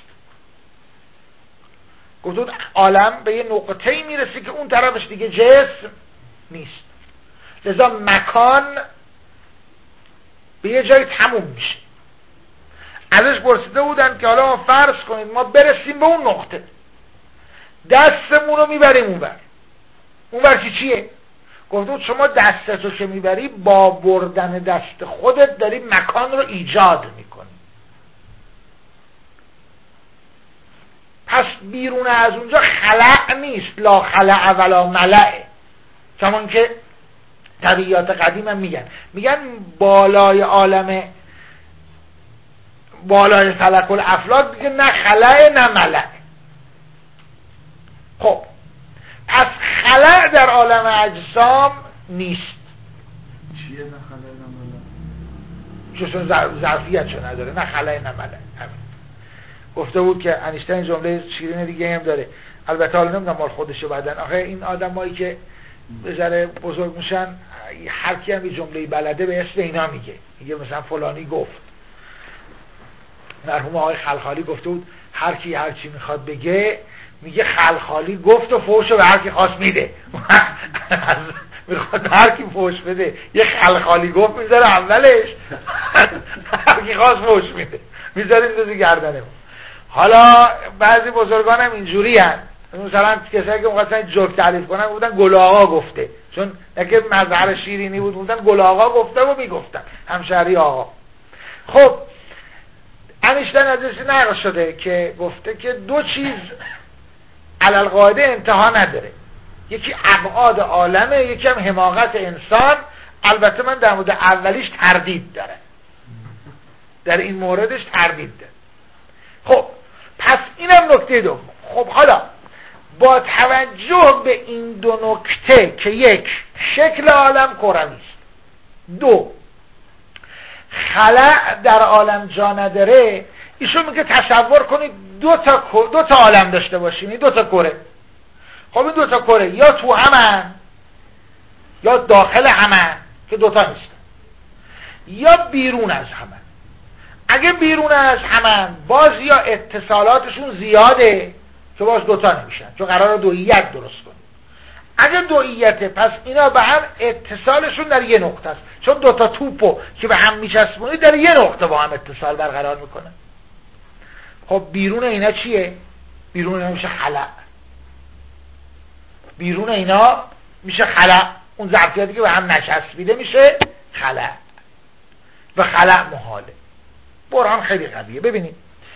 [SPEAKER 1] گفت عالم به یه نقطه‌ای میرسید که اون طرفش دیگه جسم نیست، لذا مکان به یه جای تموم میشه. ازش پرسیده بودن که حالا ما فرض کنید ما برسیم به اون نقطه، دستمون رو میبریم اونور چیه؟ گفت شما دستتو که میبری با بردن دست خودت داری مکان رو ایجاد میکنی. پس بیرون از اونجا خلع نیست، لا خلع ولا ملعه، چون که طبیعیات قدیم هم میگن بالای عالم، بالای فلک الافلاک دیگه نه خلع نه ملع. خب پس خلع در عالم اجسام نیست.
[SPEAKER 2] چیه نه خلع نه ملع؟
[SPEAKER 1] چون ظرفیتشو نداره، نه خلع نه ملع. گفته بود که انیشتین جمله شیرین دیگه هم داره، البته حالا نمیدونم مال خودشو بعدن. آخه این آدمایی که به ذره بزرگ میشن هر کی هم یه جمله بلده به اسم اینا میگه مثلا فلانی گفت. مرحوم آقای خلخالی گفته بود هر کی هر چی میخواد بگه میگه خلخالی گفت و فوشو به هر کی خواست میده. میخواد هر کی فوش بده یه خلخالی گفت میذاره اولش، هر کی خواست فوش میده میذاره میذاره گردنه. حالا بعضی بزرگان هم اینجوری هست، مثلا کسایی که می‌خواستن جوک تعریف کنن بودن گل آقا گفته، چون اگه مظهر شیرینی بود بودن گل آقا گفته و میگفتن همشهری آقا. خب انیشتین ازش نقل شده که گفته که دو چیز علالقاعده انتها نداره، یکی ابعاد عالمه، یکی هم حماقت انسان. البته من در مورد اولیش تردید داره، در این موردش تردید داره. خب پس اینم نکته دوم. خب حالا با توجه به این دو نکته که یک، شکل عالم کروی است، دو، خلع در عالم جا نداره، ایشون میگه تصور کنید دو تا عالم داشته باشیم، این دو تا کره. خب این دو تا کره یا تو همن یا داخل همن که دوتا نیستن، یا بیرون از همن. اگه بیرون از همن باز یا اتصالاتشون زیاده که باز دوتا نمیشن، چون قراره دوئیت درست کنیم. اگه دوئیته پس اینا به هم اتصالشون در یه نقطه است، چون دوتا توپو که به هم میچسبونی در یه نقطه با هم اتصال برقرار میکنه. خب بیرون اینا چیه؟ بیرون اینا میشه خلع. بیرون اینا میشه خلع، اون ظرفیتی که به هم نچسبیده میشه خلع و خلع محاله. برهان خیلی قویه. ببینید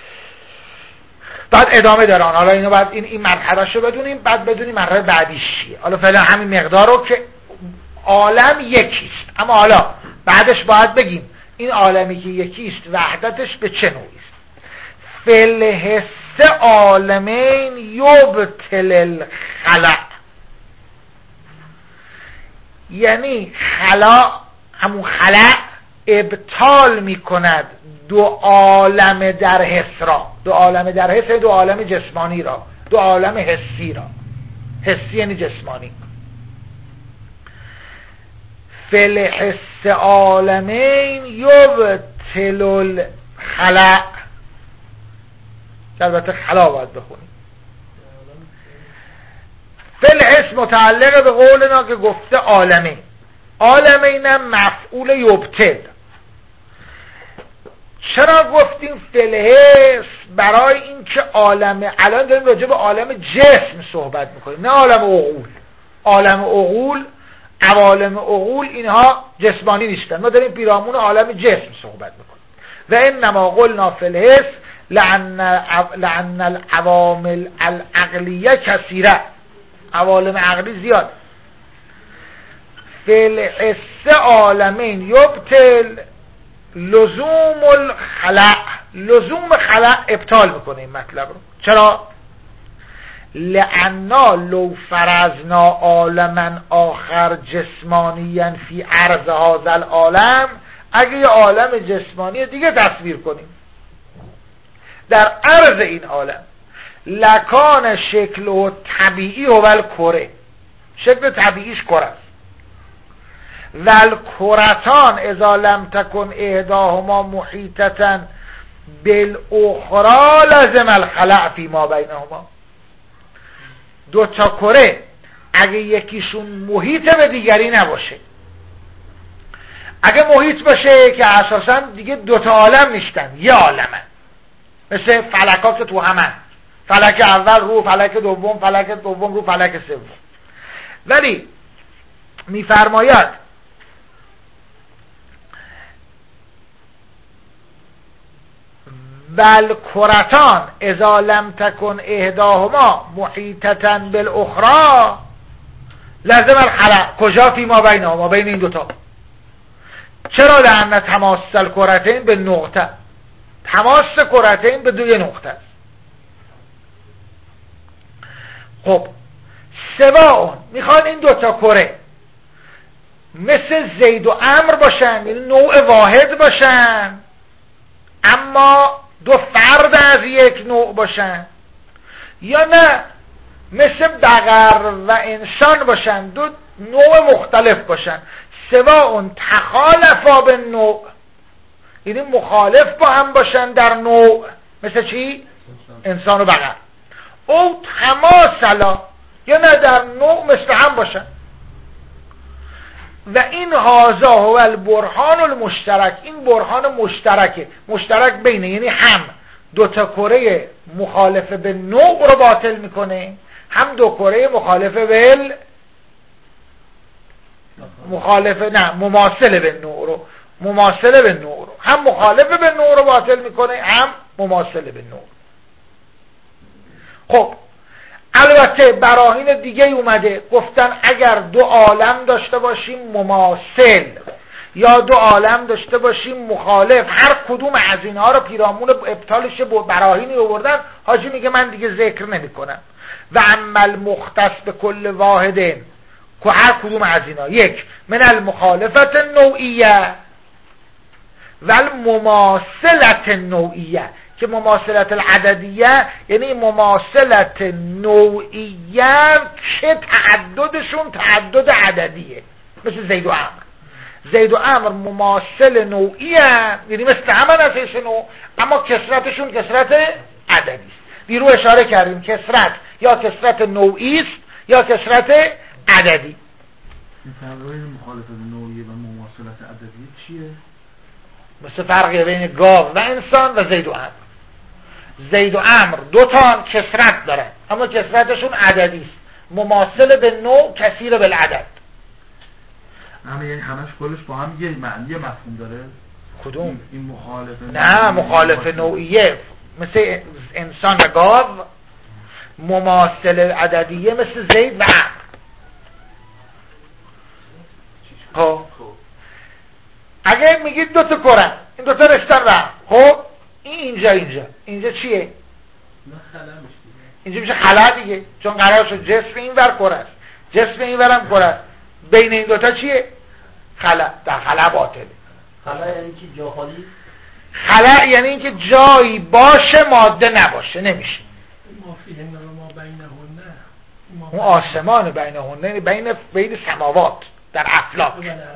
[SPEAKER 1] بعد ادامه داره. حالا اینو بعد این مرحله‌شو بدونیم، بعد بدونیم مرحله بعدیش چیه. حالا فعلا همین مقدار رو که عالم یکیست، اما حالا بعدش باید بگیم این عالمی که یکیست وحدتش به چه نوعی است. فلحس عالمین یبطل الخلع، یعنی خلا همون خلع ابطال میکند دو عالم در حس را. دو عالم در حس دو عالم جسمانی را، دو عالم حسی را. حسی یعنی جسمانی. فلحس عالمین یبطل الخلع، البته خلا باید بخونیم. فلحس متعلق به قولنا که گفته عالمین، عالمینم مفعول یبطل. چرا گفتیم فلحس؟ برای اینکه عالم، الان داریم راجع به عالم جسم صحبت میکنیم نه عالم عقول. عالم عقول، عوالم عقول اینها جسمانی نیستن، ما داریم پیرامون عالم جسم صحبت میکنیم. و انما قلنا فلحس لأن العوامل العقلیه کثیره، عوالم عقلی زیاد. فلحس عالمین یبطل لزوم الخلع، لزوم خلع ابطال میکنه این مطلب رو. چرا؟ لأنا لو فرضنا عالما آخر جسمانیا فی عرض هذا العالم، اگه یه عالم جسمانی دیگه تصویر کنیم در عرض این عالم، لکان شکل و طبیعی و کره، شکل طبیعیش کره است، والکرتان اذا لم تکن احداهما محیطتا بالاخرى لازم الخلع فی ما بینهما. دو تا کره اگه یکیشون محیط به دیگری نباشه، اگه محیط باشه که اساسا دیگه دو تا عالم نیستن، یه عالمن، مثل فلکات که تو همن، فلک اول رو فلک دوم، فلک دوم رو فلک سوم. ولی میفرماید بل کرتان اذا لم تکن احداهما محیطتا بالاخرى لازم الخلع. کجا؟ فی ما بینهما، بین این دوتا. چرا؟ لأن تماس الکرتین به نقطه، تماس کرتین به دوی نقطه است. خب سواء، میخوان این دوتا کره مثل زید و عمرو باشن، یعنی نوع واحد باشن، اما دو فرد از یک نوع باشن، یا نه مثل بقر و انسان باشن، دو نوع مختلف باشن. سواء تخالفا به نوع، یعنی مخالف با هم باشن در نوع، مثل چی؟ انسان و بقر. او تماثلا، یا نه در نوع مثل هم باشن. و این هذا هو البرهان المشترک، این برهان مشترکه، مشترک بینه، یعنی هم دو تا کره مخالف به نوع رو باطل میکنه، هم دو کره مخالف به مماثل به نوع رو، مماثل به نوع رو، هم مخالف به نوع رو باطل میکنه، هم مماثل به نوع. خب البته براهین دیگه اومده، گفتن اگر دو عالم داشته باشیم مماثل یا دو عالم داشته باشیم مخالف، هر کدوم از اینها رو پیرامون ابطالش براهینی آوردن، حاجی میگه من دیگه ذکر نمی کنم. و عمل مختص به کل واحدن، که هر کدوم از اینا، یک من المخالفت نوعیه و المماثلت نوعیه، که مماثلت العددیه یعنی مماثلت نوعیه که تعددشون تعدد عددیه، مثل زید و عمرو. زید و عمرو مماثل نوعیه، یعنی مثل همه از حیث نوع، اما کثرتشون کثرت عددی است. دیرو اشاره کردیم کثرت یا کثرت نوعی است یا کثرت عددی.
[SPEAKER 2] فرق بین مخالفت نوعیه و مماثلت عددی چیه؟
[SPEAKER 1] مثل فرق بین گاو و انسان و زید و عمرو. زید و عمرو دو تا کثرت دارن اما کثرتشون عددی است، مماثل به نوع کثیر بالعدد.
[SPEAKER 2] همه یعنی همش کلش با هم یه معنی مفهوم داره.
[SPEAKER 1] کدوم؟
[SPEAKER 2] این مخالف
[SPEAKER 1] نه، مخالف نوعیه مثل انسان و گاو، مماثل عددیه مثل زید و عمرو. خب اگه میگید دو تا کرن، این دو تا رشتن و خب اینجا چیه؟
[SPEAKER 2] نه خلا میشه،
[SPEAKER 1] اینجا میشه خلا دیگه، چون قرار شد جسم این ور کره است، جسم این ورم کره است، بین این دوتا چیه؟ خلا. در خلا باطله.
[SPEAKER 3] خلا یعنی که جا خالی؟
[SPEAKER 1] خلا یعنی اینکه جایی باشه ماده نباشه، نمیشه.
[SPEAKER 2] ما فیه ما بینهن،
[SPEAKER 1] اون آسمان بینهن بین سماوات در افلاک.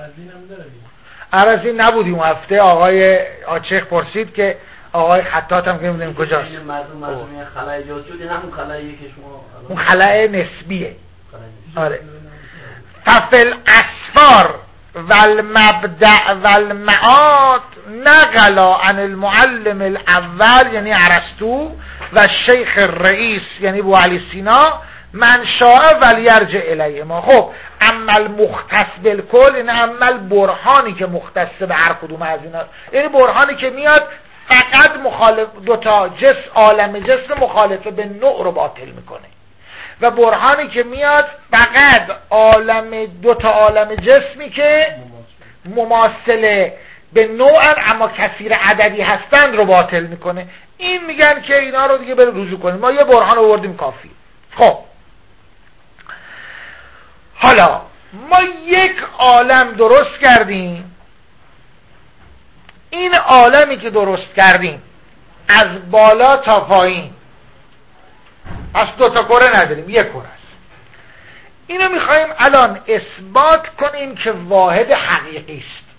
[SPEAKER 1] عرضی نبودی اون هفته، آقای آچخ پرسید که آقای خطاط هم که میدونیم کجاست.
[SPEAKER 3] مردم خلا ایجاد شد، این همون خلاییه که شما
[SPEAKER 1] اون خلای نسبیه. آره. ففل اسفار والمبدع والمعاد نقلا عن المعلم الاول یعنی ارسطو و شیخ الرئیس یعنی ابو علی سینا من شاء ولیرجع الیه ما. خب عمل مختص بالکل، این عمل برهانی که مختص به هر کدوم از اینا، یعنی برهانی که میاد فقط مخالف دوتا عالم جسم مخالف به نوع رو باطل میکنه، و برهانی که میاد فقط دوتا عالم جسمی که مماثله به نوع اما کثیر عددی هستند رو باطل میکنه. این میگن که اینا رو دیگه بریم رجوع کنیم، ما یه برهان آوردیم کافی. خب حالا ما یک عالم درست کردیم. این عالمی که درست کردیم از بالا تا پایین، از 2 تا کره نداریم، 1 کره است. اینو میخوایم الان اثبات کنیم که واحد حقیقی است.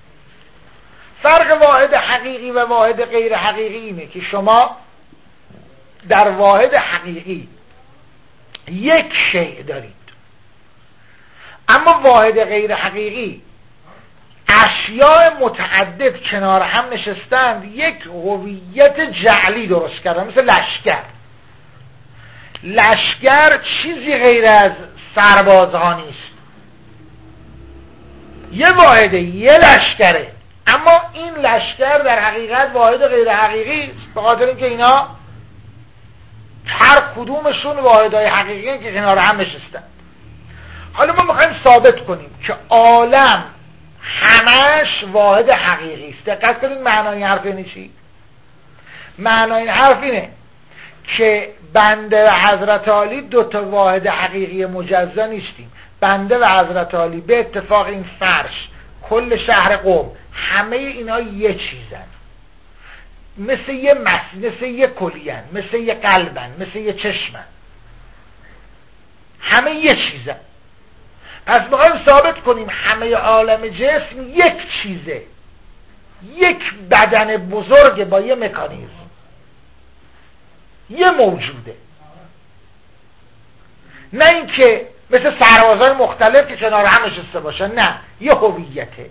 [SPEAKER 1] فرق واحد حقیقی و واحد غیر حقیقی اینه که شما در واحد حقیقی یک شیء دارید، اما واحد غیر حقیقی اشیاء متعدد کنار هم نشستند، یک هویت جعلی درست کردن، مثل لشکر. لشکر چیزی غیر از سربازها نیست، یه واحده، یه لشکره، اما این لشکر در حقیقت واحد غیر حقیقی است، به خاطر اینکه اینا هر کدومشون واحدهای حقیقی هستند که کنار هم نشستن. حالا ما میخوایم ثابت کنیم که عالم همش واحد حقیقی است. دقت کنید معنای این حرف اینه چی؟ معنای این حرف اینه که بنده و حضرت عالی 2 تا واحد حقیقی مجزا نیستیم. بنده و حضرت عالی به اتفاق این فرش، کل شهر قم، همه اینا یه چیزن، مثل یه مثل یه کلیان، مثل یه قلبن، مثل یه چشمن، همه یه چیزن. پس میخوایم ثابت کنیم همه عالم جسم یک چیزه، یک بدن بزرگ با یه مکانیزم، یه موجوده، نه اینکه مثل سربازهای مختلف که کنار هم نشسته باشن، نه، یه هویته.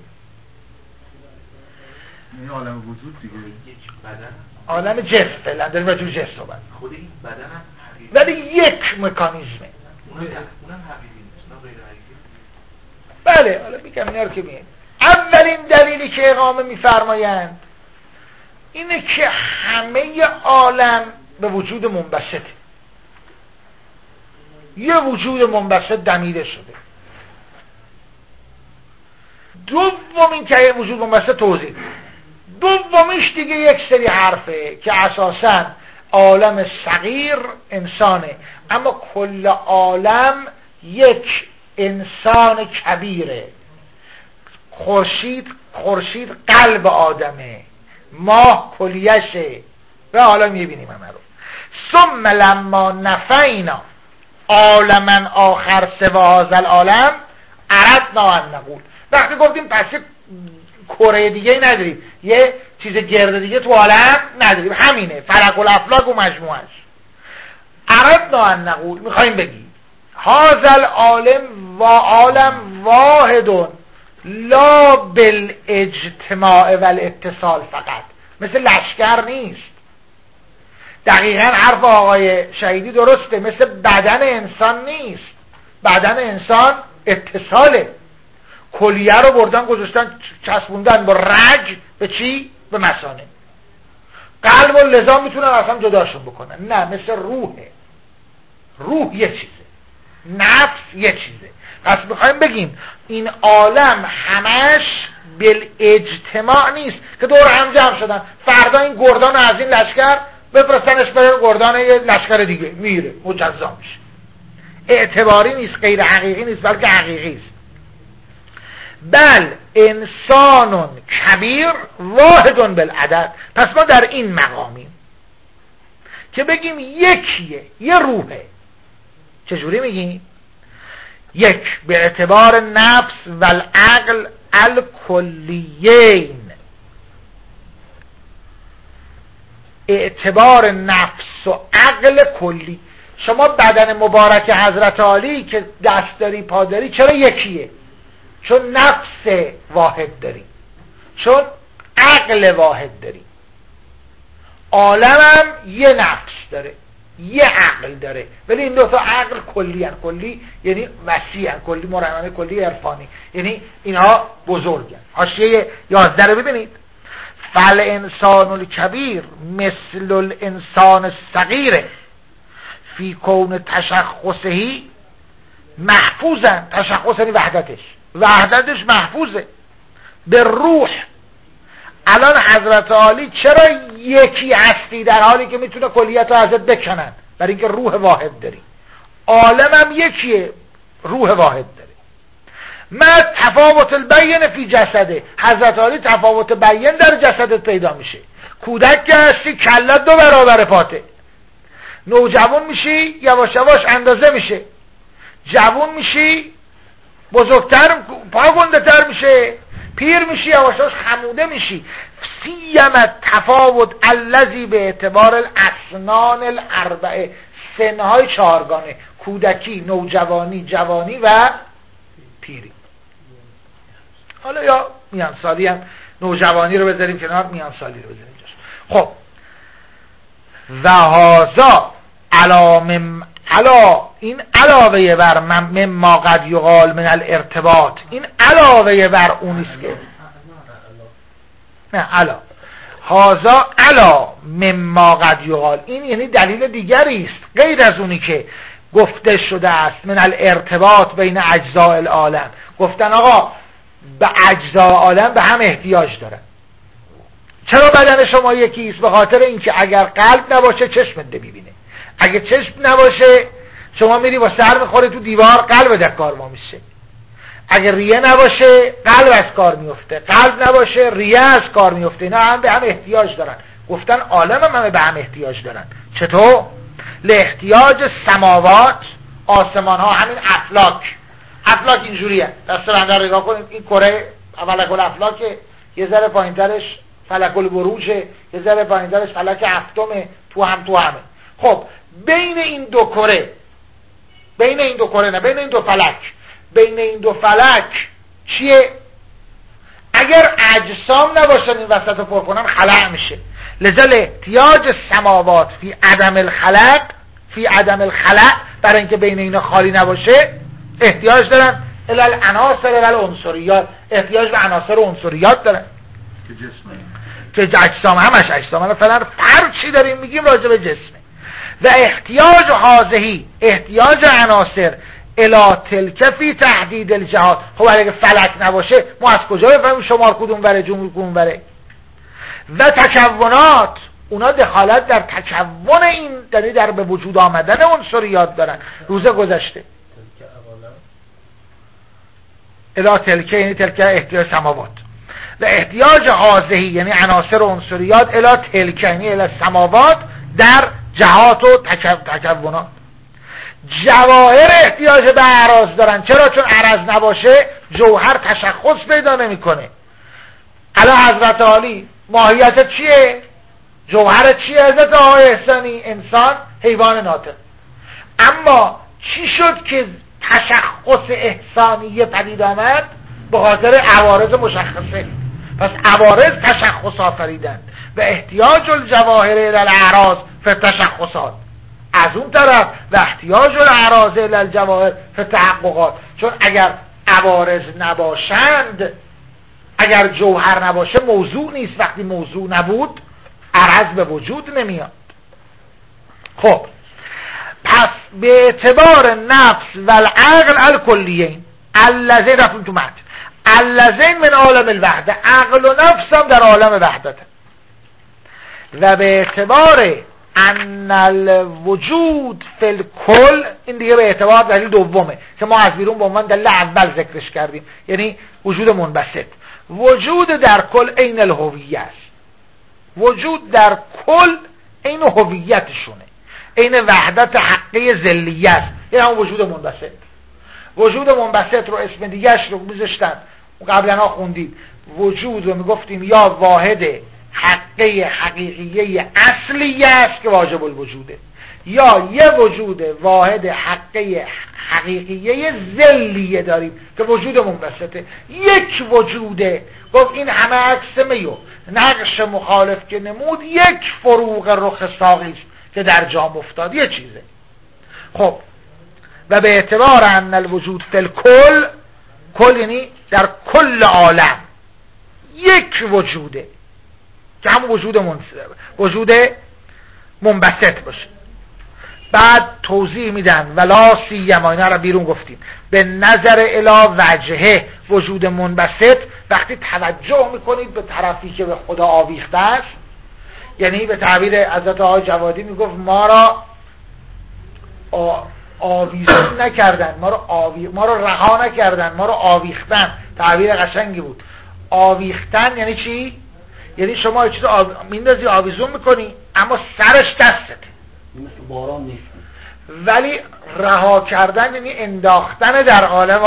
[SPEAKER 2] این عالم وجود دیگه
[SPEAKER 3] یک بدن،
[SPEAKER 1] عالم جسم، فعلا داریم راجع به جسم صحبت،
[SPEAKER 3] خود این بدن هم حقیقی،
[SPEAKER 1] ولی یک مکانیزمه.
[SPEAKER 3] اونم حقیقی نیست، نه غیر حقیقی.
[SPEAKER 1] بله، حالا میگم اینا رو که ببینید. اولین دلیلی که اقامه میفرمایند اینه که همه عالم به وجود منبسطه، یه وجود منبسط دمیده شده. دومین که وجود منبسط توضیح، دومیش دیگه یک سری حرفه که اساساً عالم صغیر انسانه، اما کل عالم یک انسان کبیره. خورشید قلب آدمه، ماه کلیشه و حالا میبینیم همه رو. ثم لما نفینا عالما آخر سوا هذا العالم اردنا ان نقول، وقتی گفتیم پس کره دیگه نداریم، یه چیز گرد دیگه تو عالم نداریم، همینه فلک الافلاک و مجموعش. اردنا ان نقول، میخوایم بگیم هذا العالم و عالم واحد لا بالاجتماع والاتصال، فقط مثل لشکر نیست. دقیقا حرف آقای شهیدی درسته، مثل بدن انسان نیست. بدن انسان اتصاله، کلیه رو بردن گذاشتن چسبوندن با رگ به چی؟ به مثانه. قلب و لذا میتونن اصلا جداشون بکنن، نه، مثل روحه. روح یه چیزه، نفس یه چیزه. پس میخوایم بگیم این عالم همش بالاجتماع نیست که دور هم جمع شدن فردا این گردان از این لشکر بفرستنش به گردان یه لشکر دیگه، میره مجزا میشه. اعتباری نیست، غیر حقیقی نیست، بلکه حقیقی است. بل انسان کبیر واحد بالعدد. پس ما در این مقامیم که بگیم یکیه، یه روحه. چجوری میگیم؟ یک، به اعتبار نفس و العقل الکلیین. اعتبار نفس و عقل کلی. شما بدن مبارک حضرت عالی که دست داری پا داری چرا یکیه؟ چون نفس واحد داری، چون عقل واحد داری. عالمم یه نفس داره، یه عقل داره، ولی این 2 تا عقل کلی هن. کلی یعنی وسیع هن، کلی مرحمه، کلی عرفانی، یعنی اینها بزرگن. حاشیه 11 رو ببینید. فالانسان الکبیر مثل الانسان الصغیر فی کون تشخصهی محفوظن. تشخص یعنی وحدتش محفوظه به روح. الان حضرت عالی چرا یکی هستی در حالی که میتونه کلیت رو ازت بکنن؟ برای اینکه روح واحد داری. عالمم یکیه، روح واحد داره. من تفاوت البین فی جسده، حضرت علی تفاوت بیان در جسدت پیدا میشه. کودک که هستی کلت 2 برابر پاته، نوجوان میشی یواش یواش اندازه میشه، جوان میشی بزرگتر پا گنده تر میشه، پیر میشی یواش یواش خموده میشی. سیم تفاوت الذی به اعتبار الاسنان الاربعه، سنهای 4گانه، کودکی، نوجوانی، جوانی و پیری. حالا یا میانسالی هم، نوجوانی رو بذاریم کنار، میانسالی رو بذاریم جاش. خب و هازا علا این علاوه بر مما قد یقال من الارتباط، این علاوه بر اونیست که نه علا هازا علا مما قد یقال، این یعنی دلیل دیگری است غیر از اونی که گفته شده است من الارتباط بین اجزاء العالم. گفتن آقا به اجزاء عالم به هم احتیاج دارن. چرا بدن شما یکیست؟ به خاطر اینکه اگر قلب نباشه چشمت نمیبینه، اگه چشم نباشه شما میری با سر میخوره تو دیوار، قلب در کار ما میشه. اگر ریه نباشه قلب از کار میفته، قلب نباشه ریه از کار میفته. اینا هم به هم احتیاج دارن. گفتن عالم هم به هم احتیاج دارن. چطور؟ لاحتیاج سماوات، آسمان ها، همین افلاک اینجوریه. دست بنده رو نگاه کنید، این کره فلک الافلاکه، یه ذره پایینترش فلک البروجه، یه ذره پایینترش فلک هفتمه، تو همه. خب بین این دو کره بین این دو فلک چیه؟ اگر اجسام نباشن این وسط رو پر کنن خلأ میشه. لذا احتیاج سماوات فی عدم الخلأ، برای اینکه بین اینا خالی نباشه احتیاج دارن العناصر والعنصریات، احتیاج به عناصر و عنصریات دارن که اجسام همش اجسام. مثلا فرق چی داریم میگیم راجع به جسمه. و احتیاج حاضهی، احتیاج عناصر الی تلک فی تحدید الجهات. خب اگه فلک نباشه ما از کجا بفهمیم شمار کدوم بره جمهور کدوم بره؟ و تکونات، اونا دخالت در تکون این یعنی در به وجود آمدن عنصریات دارن. روز گذشته الی تلک یعنی تلک احتیاج سماوات، و احتیاج حاضهی یعنی عناصر و عنصریات الی تلک یعنی الی سماوات در جهات و تکونات. جواهر احتیاج به اعراض دارن. چرا؟ چون عرض نباشه جوهر تشخص پیدا نمیکنه. الان حضرت علی ماهیت چیه؟ جوهر چیه؟ حضرت آقای احسانی انسان، حیوان ناطق. اما چی شد که تشخص احسانیه پدید آمد؟ به خاطر عوارض مشخصه. پس عوارض تشخص آفریدن و احتیاج الجواهر الی الاعراض فی التشخصات. از اون طرف و احتیاج الاعراض الی الجواهر فی التحققات. چون اگر عوارض نباشند، اگر جوهر نباشه موضوع نیست. وقتی موضوع نبود عرض به وجود نمیاد. خب پس به اعتبار نفس و العقل الکلیین اللذین رفتون تو متن اللذین من عالم الوحده، عقل و نفس هم در عالم وحدت. و به اعتبار ان الوجود فی الکل، این دیگه به اعتبار دلیل دومه که ما از بیرون به عنوان دلیل اول ذکرش کردیم، یعنی وجود منبسط. وجود در کل عین الهویه است. وجود در کل عین هویتشونه، عین وحدت حقیقی ذلیه است، یعنی همون وجود منبسط. وجود منبسط رو اسم دیگه‌اش رو میذاشتن، قبلا خوندید، وجود رو میگفتیم یا واحد حقیقیه اصلیه است که واجب الوجوده، یا یه وجود واحد حقیقیه ذلیه داریم که وجود منبسطه. یک وجوده. گفت این همه عکس میو نقش مخالف که نمود یک فروغ رخ ساقی است که در جام افتاد، یه چیزه. خب و به اعتبار ان الوجود فی الکل، کل یعنی در کل عالم یک وجوده که هم وجود منبسط باشه. بعد توضیح میدن ولا سیما، اینا رو بیرون گفتیم، به نظر الی وجهه، وجود منبسط وقتی توجه میکنید به طرفی که به خدا آویخته است، یعنی به تعبیر حضرت آقای جوادی میگفت ما را آویزون نکردن، ما رو رها نکردن، ما رو آویختن. تعبیر قشنگی بود. آویختن یعنی چی؟ یعنی شما یه چیز میندازی آویزون میکنی اما سرش دستته،
[SPEAKER 4] مثل باران نیست.
[SPEAKER 1] ولی رها کردن یعنی انداختن در عالم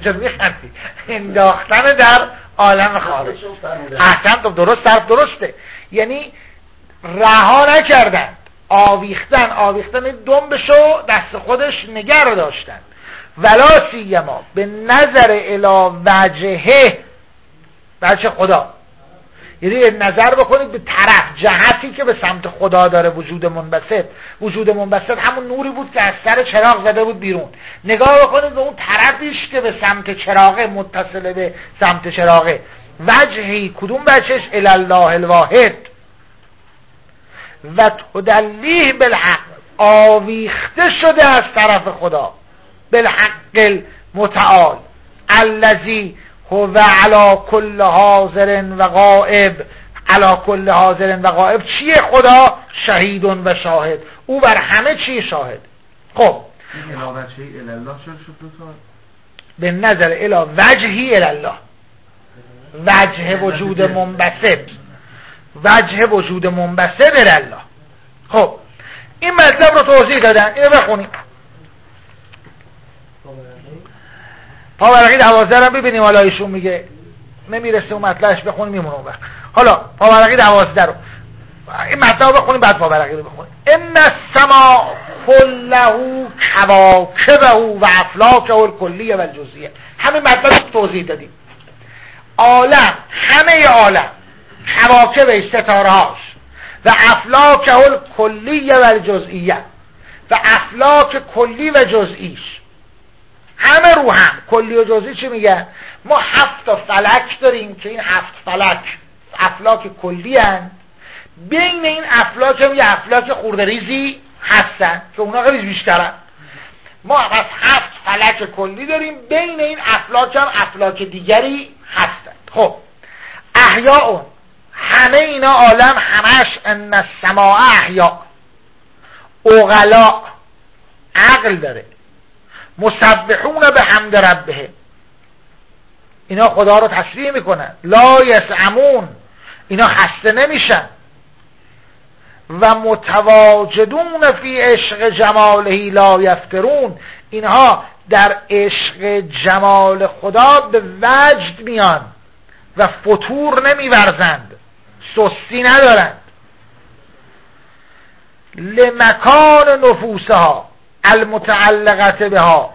[SPEAKER 1] انداختن در عالم خارج. احسن، درست، طرف درسته. یعنی رها نکردن، آویختن دم بشو دست خودش نگر داشتن. ولا سیما به نظر الی وجه خدا، یعنی نظر بکنید به طرف جهتی که به سمت خدا داره وجود منبسط همون نوری بود که از سر چراغ زده بود بیرون. نگاه بکنید به اون طرفیش که به سمت چراغه، متصل به سمت چراغه. وجهی، کدوم وجهش؟ الی الله الواحد. و تدلیه بالحق، آویخته شده از طرف خدا، بالحق المتعال الذی هو علی کل حاضر و غائب. علی کل حاضر و غائب چیه؟ خدا شهید و شاهد، او بر همه چی شاهد. خب
[SPEAKER 2] این الاوجهی الله چرا شد دو تا؟
[SPEAKER 1] به نظر الی وجهی الله، وجه وجود منبسط، وجه وجود منبسط الله. خب این مطلب رو توضیح دادن، اینو بخونیم. پاورقی 12 رو ببینیم، حالا ایشون میگه نمیرسه اون مطلبش بخونیم میمونه اون وقت. حالا پاورقی 12 رو این مطلب رو بخونیم بعد پاورقی رو بخونیم. ان السماء كله كواكبه و افلاکه الکلیه و الجزئیه. همین مطلب رو توضیح دادیم. عالم، همه عالم، کواکب ستارهاش و افلاکه الکلیه و الجزئیه و افلاک کلی و جزئیش، همه رو هم. کلی و جزئی چی میگن؟ ما 7 فلک داریم که این 7 فلک افلاک کلی هن. بین این افلاک هم یه افلاک خوردریزی هستن که اونا خیلی بیشترن. ما پس 7 فلک کلی داریم، بین این افلاک هم افلاک دیگری هستن. خب احیاء، همه اینا عالم همش، ان السماء احیاء، عقلاء، عقل داره، مسبحون به حمد ربه، اینا خدا رو تسبیح میکنن، لا یسعمون، اینا خسته نمیشن، و متواجدون فی عشق جماله لا یفترون، اینها در عشق جمال خدا به وجد میان و فتور نمیورزند، سستی ندارند. لمکان نفوسها المتعلقت بها،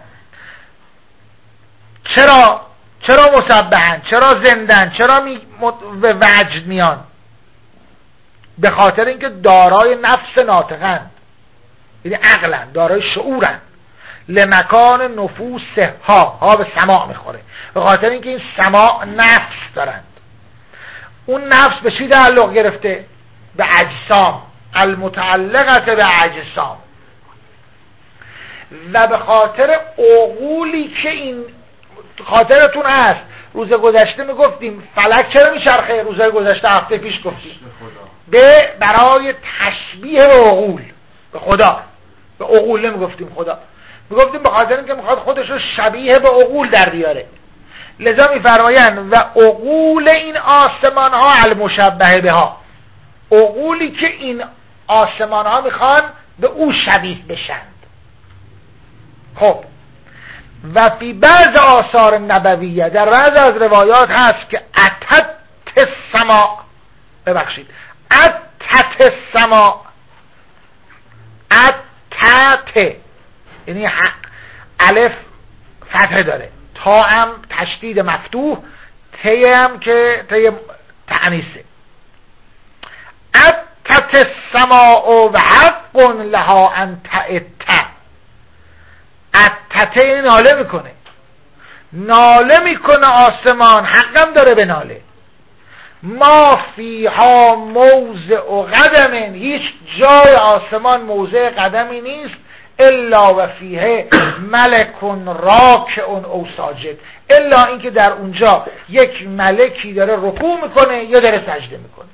[SPEAKER 1] چرا مسبحن، چرا زندن، چرا به وجد میان؟ به خاطر اینکه دارای نفس ناطقن، یعنی عقلن، دارای شعورن. لمکان نفوسها، ها به سماع میخوره، به خاطر اینکه این سماع نفس دارند. اون نفس به چی تعلق گرفته؟ به اجسام، المتعلقت به اجسام. و به خاطر عقولی که این، خاطرتون هست روز گذشته میگفتیم فلک چرا میچرخه؟ روزهای گذشته، هفته پیش گفتیم برای تشبیه به عقول، به خدا، به عقول نمیگفتیم خدا، میگفتیم به خاطر اینکه میخواد خودش رو شبیه به عقول در بیاره. لذا میفرمایند و عقول این آسمان ها المشبه بها، عقولی که این آسمان ها میخوان به او شبیه بشند. خب و فی بعض آثار نبویه، در بعض از روایات هست که اتت السماء، ببخشید، اتت السماء، اتت یعنی الف فتحه داره، تا هم تشدید مفتوح، ته هم که ته تعنیسه. اتت السماء و حق لها ان تأت، اتته ناله میکنه، ناله میکنه آسمان، حقم داره به ناله. ما فیها موضع قدم، هیچ جای آسمان موضع قدمی نیست، الا و فیه ملک راکع او ساجد، الا اینکه در اونجا یک ملکی داره رکوع میکنه یا داره سجده میکنه.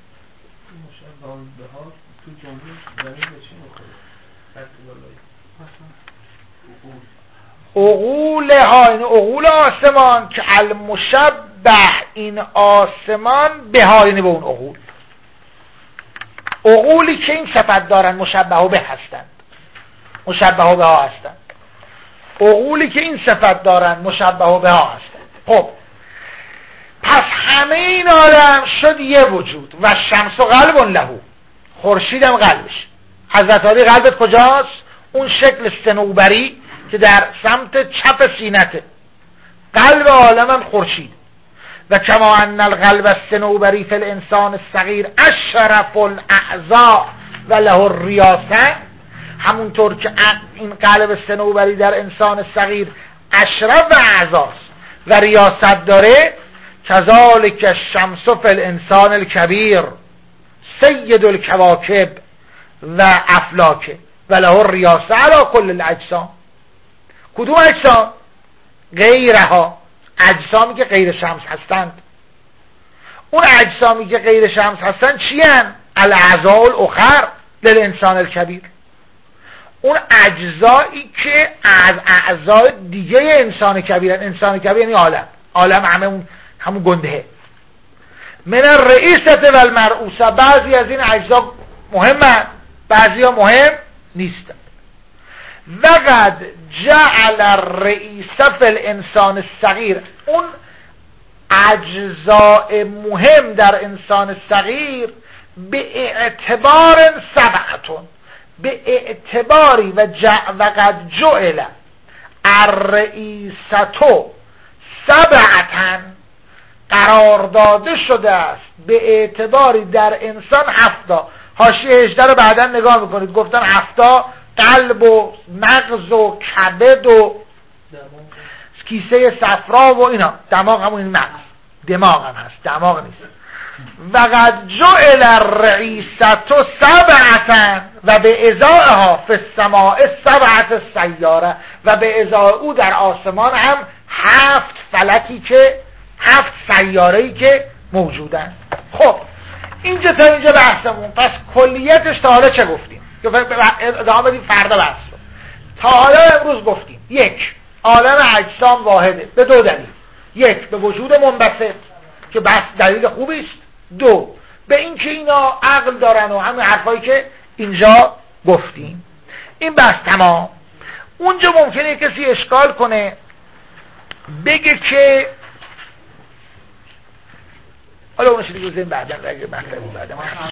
[SPEAKER 2] تو جمله زمین به چی میخوره؟
[SPEAKER 1] عقولها، این عقول آسمان که المشبه، این آسمان بها، یعنی به اون عقول، عقولی که این صفت دارن مشبه به هستند، مشبه به ها هستند، عقولی که این صفت دارن مشبه به ها هستند. خب پس همه این عالم شد یه وجود و شمس و قلب لهو، خورشیدم قلبش. حضرت علی قلبت کجاست؟ اون شکل صنوبری که در سمت چپ سینته، قلب عالمم خورشید. و کما ان القلب الصنوبری فی الانسان الصغیر اشرف الاعضاء و له الریاسه، همونطور که این قلب صنوبری در انسان صغیر اشرف اعضاست و ریاست داره، کذالک الشمس فی الانسان الکبیر سید الکواکب و افلاک و له الریاسه علی کل الاجسام. کدوم اجسام؟ غیرها، اجسامی که غیر شمس هستند. اون اجسامی که غیر شمس هستند چی هستند؟ الاعضاء الاخر للانسان الکبیر، اون اجزایی که از اعضای دیگه انسان کبیر. انسان کبیر یعنی عالم همون گنده. من الرئیسة و المرؤوسة، بعضی از این اجزا مهمند، بعضی ها مهم نیستند. وقد جعل الرئیسة فی الانسان الصغیر، اون اجزاء مهم در انسان صغیر به اعتبار سبعتون، به اعتباری وقد جعل الرئیسة سبعتن، قرار داده شده است به اعتباری در انسان 7. حاشیه 18 رو بعدا نگاه میکنید، گفتن 7 قلب و مغز و کبد و کیسه صفرا و اینا. دماغ همون این مغز، دماغ هم هست، دماغ نیست. وقد جعل الرئیسة سبعة و به ازائها فی السماء 7 سیاره، و به ازای او در آسمان هم 7 فلکی که 7 سیاره‌ای که موجودن. خب اینجا تا اینجا بحثمون. پس کلیتش تا حالا چه گفتیم؟ ادامه بدیم فردا بحث رو. تا حالا امروز گفتیم 1 عالم اجسام واحده به 2 دلیل. 1 به وجود منبسط که بس دلیل خوبی است. 2 به این که اینا عقل دارن و همین حرفایی که اینجا گفتیم. این بحث تمام. اونجا ممکنه کسی اشکال کنه بگه که حالا اونش دیگه بعدن اگه مطلبی بعدن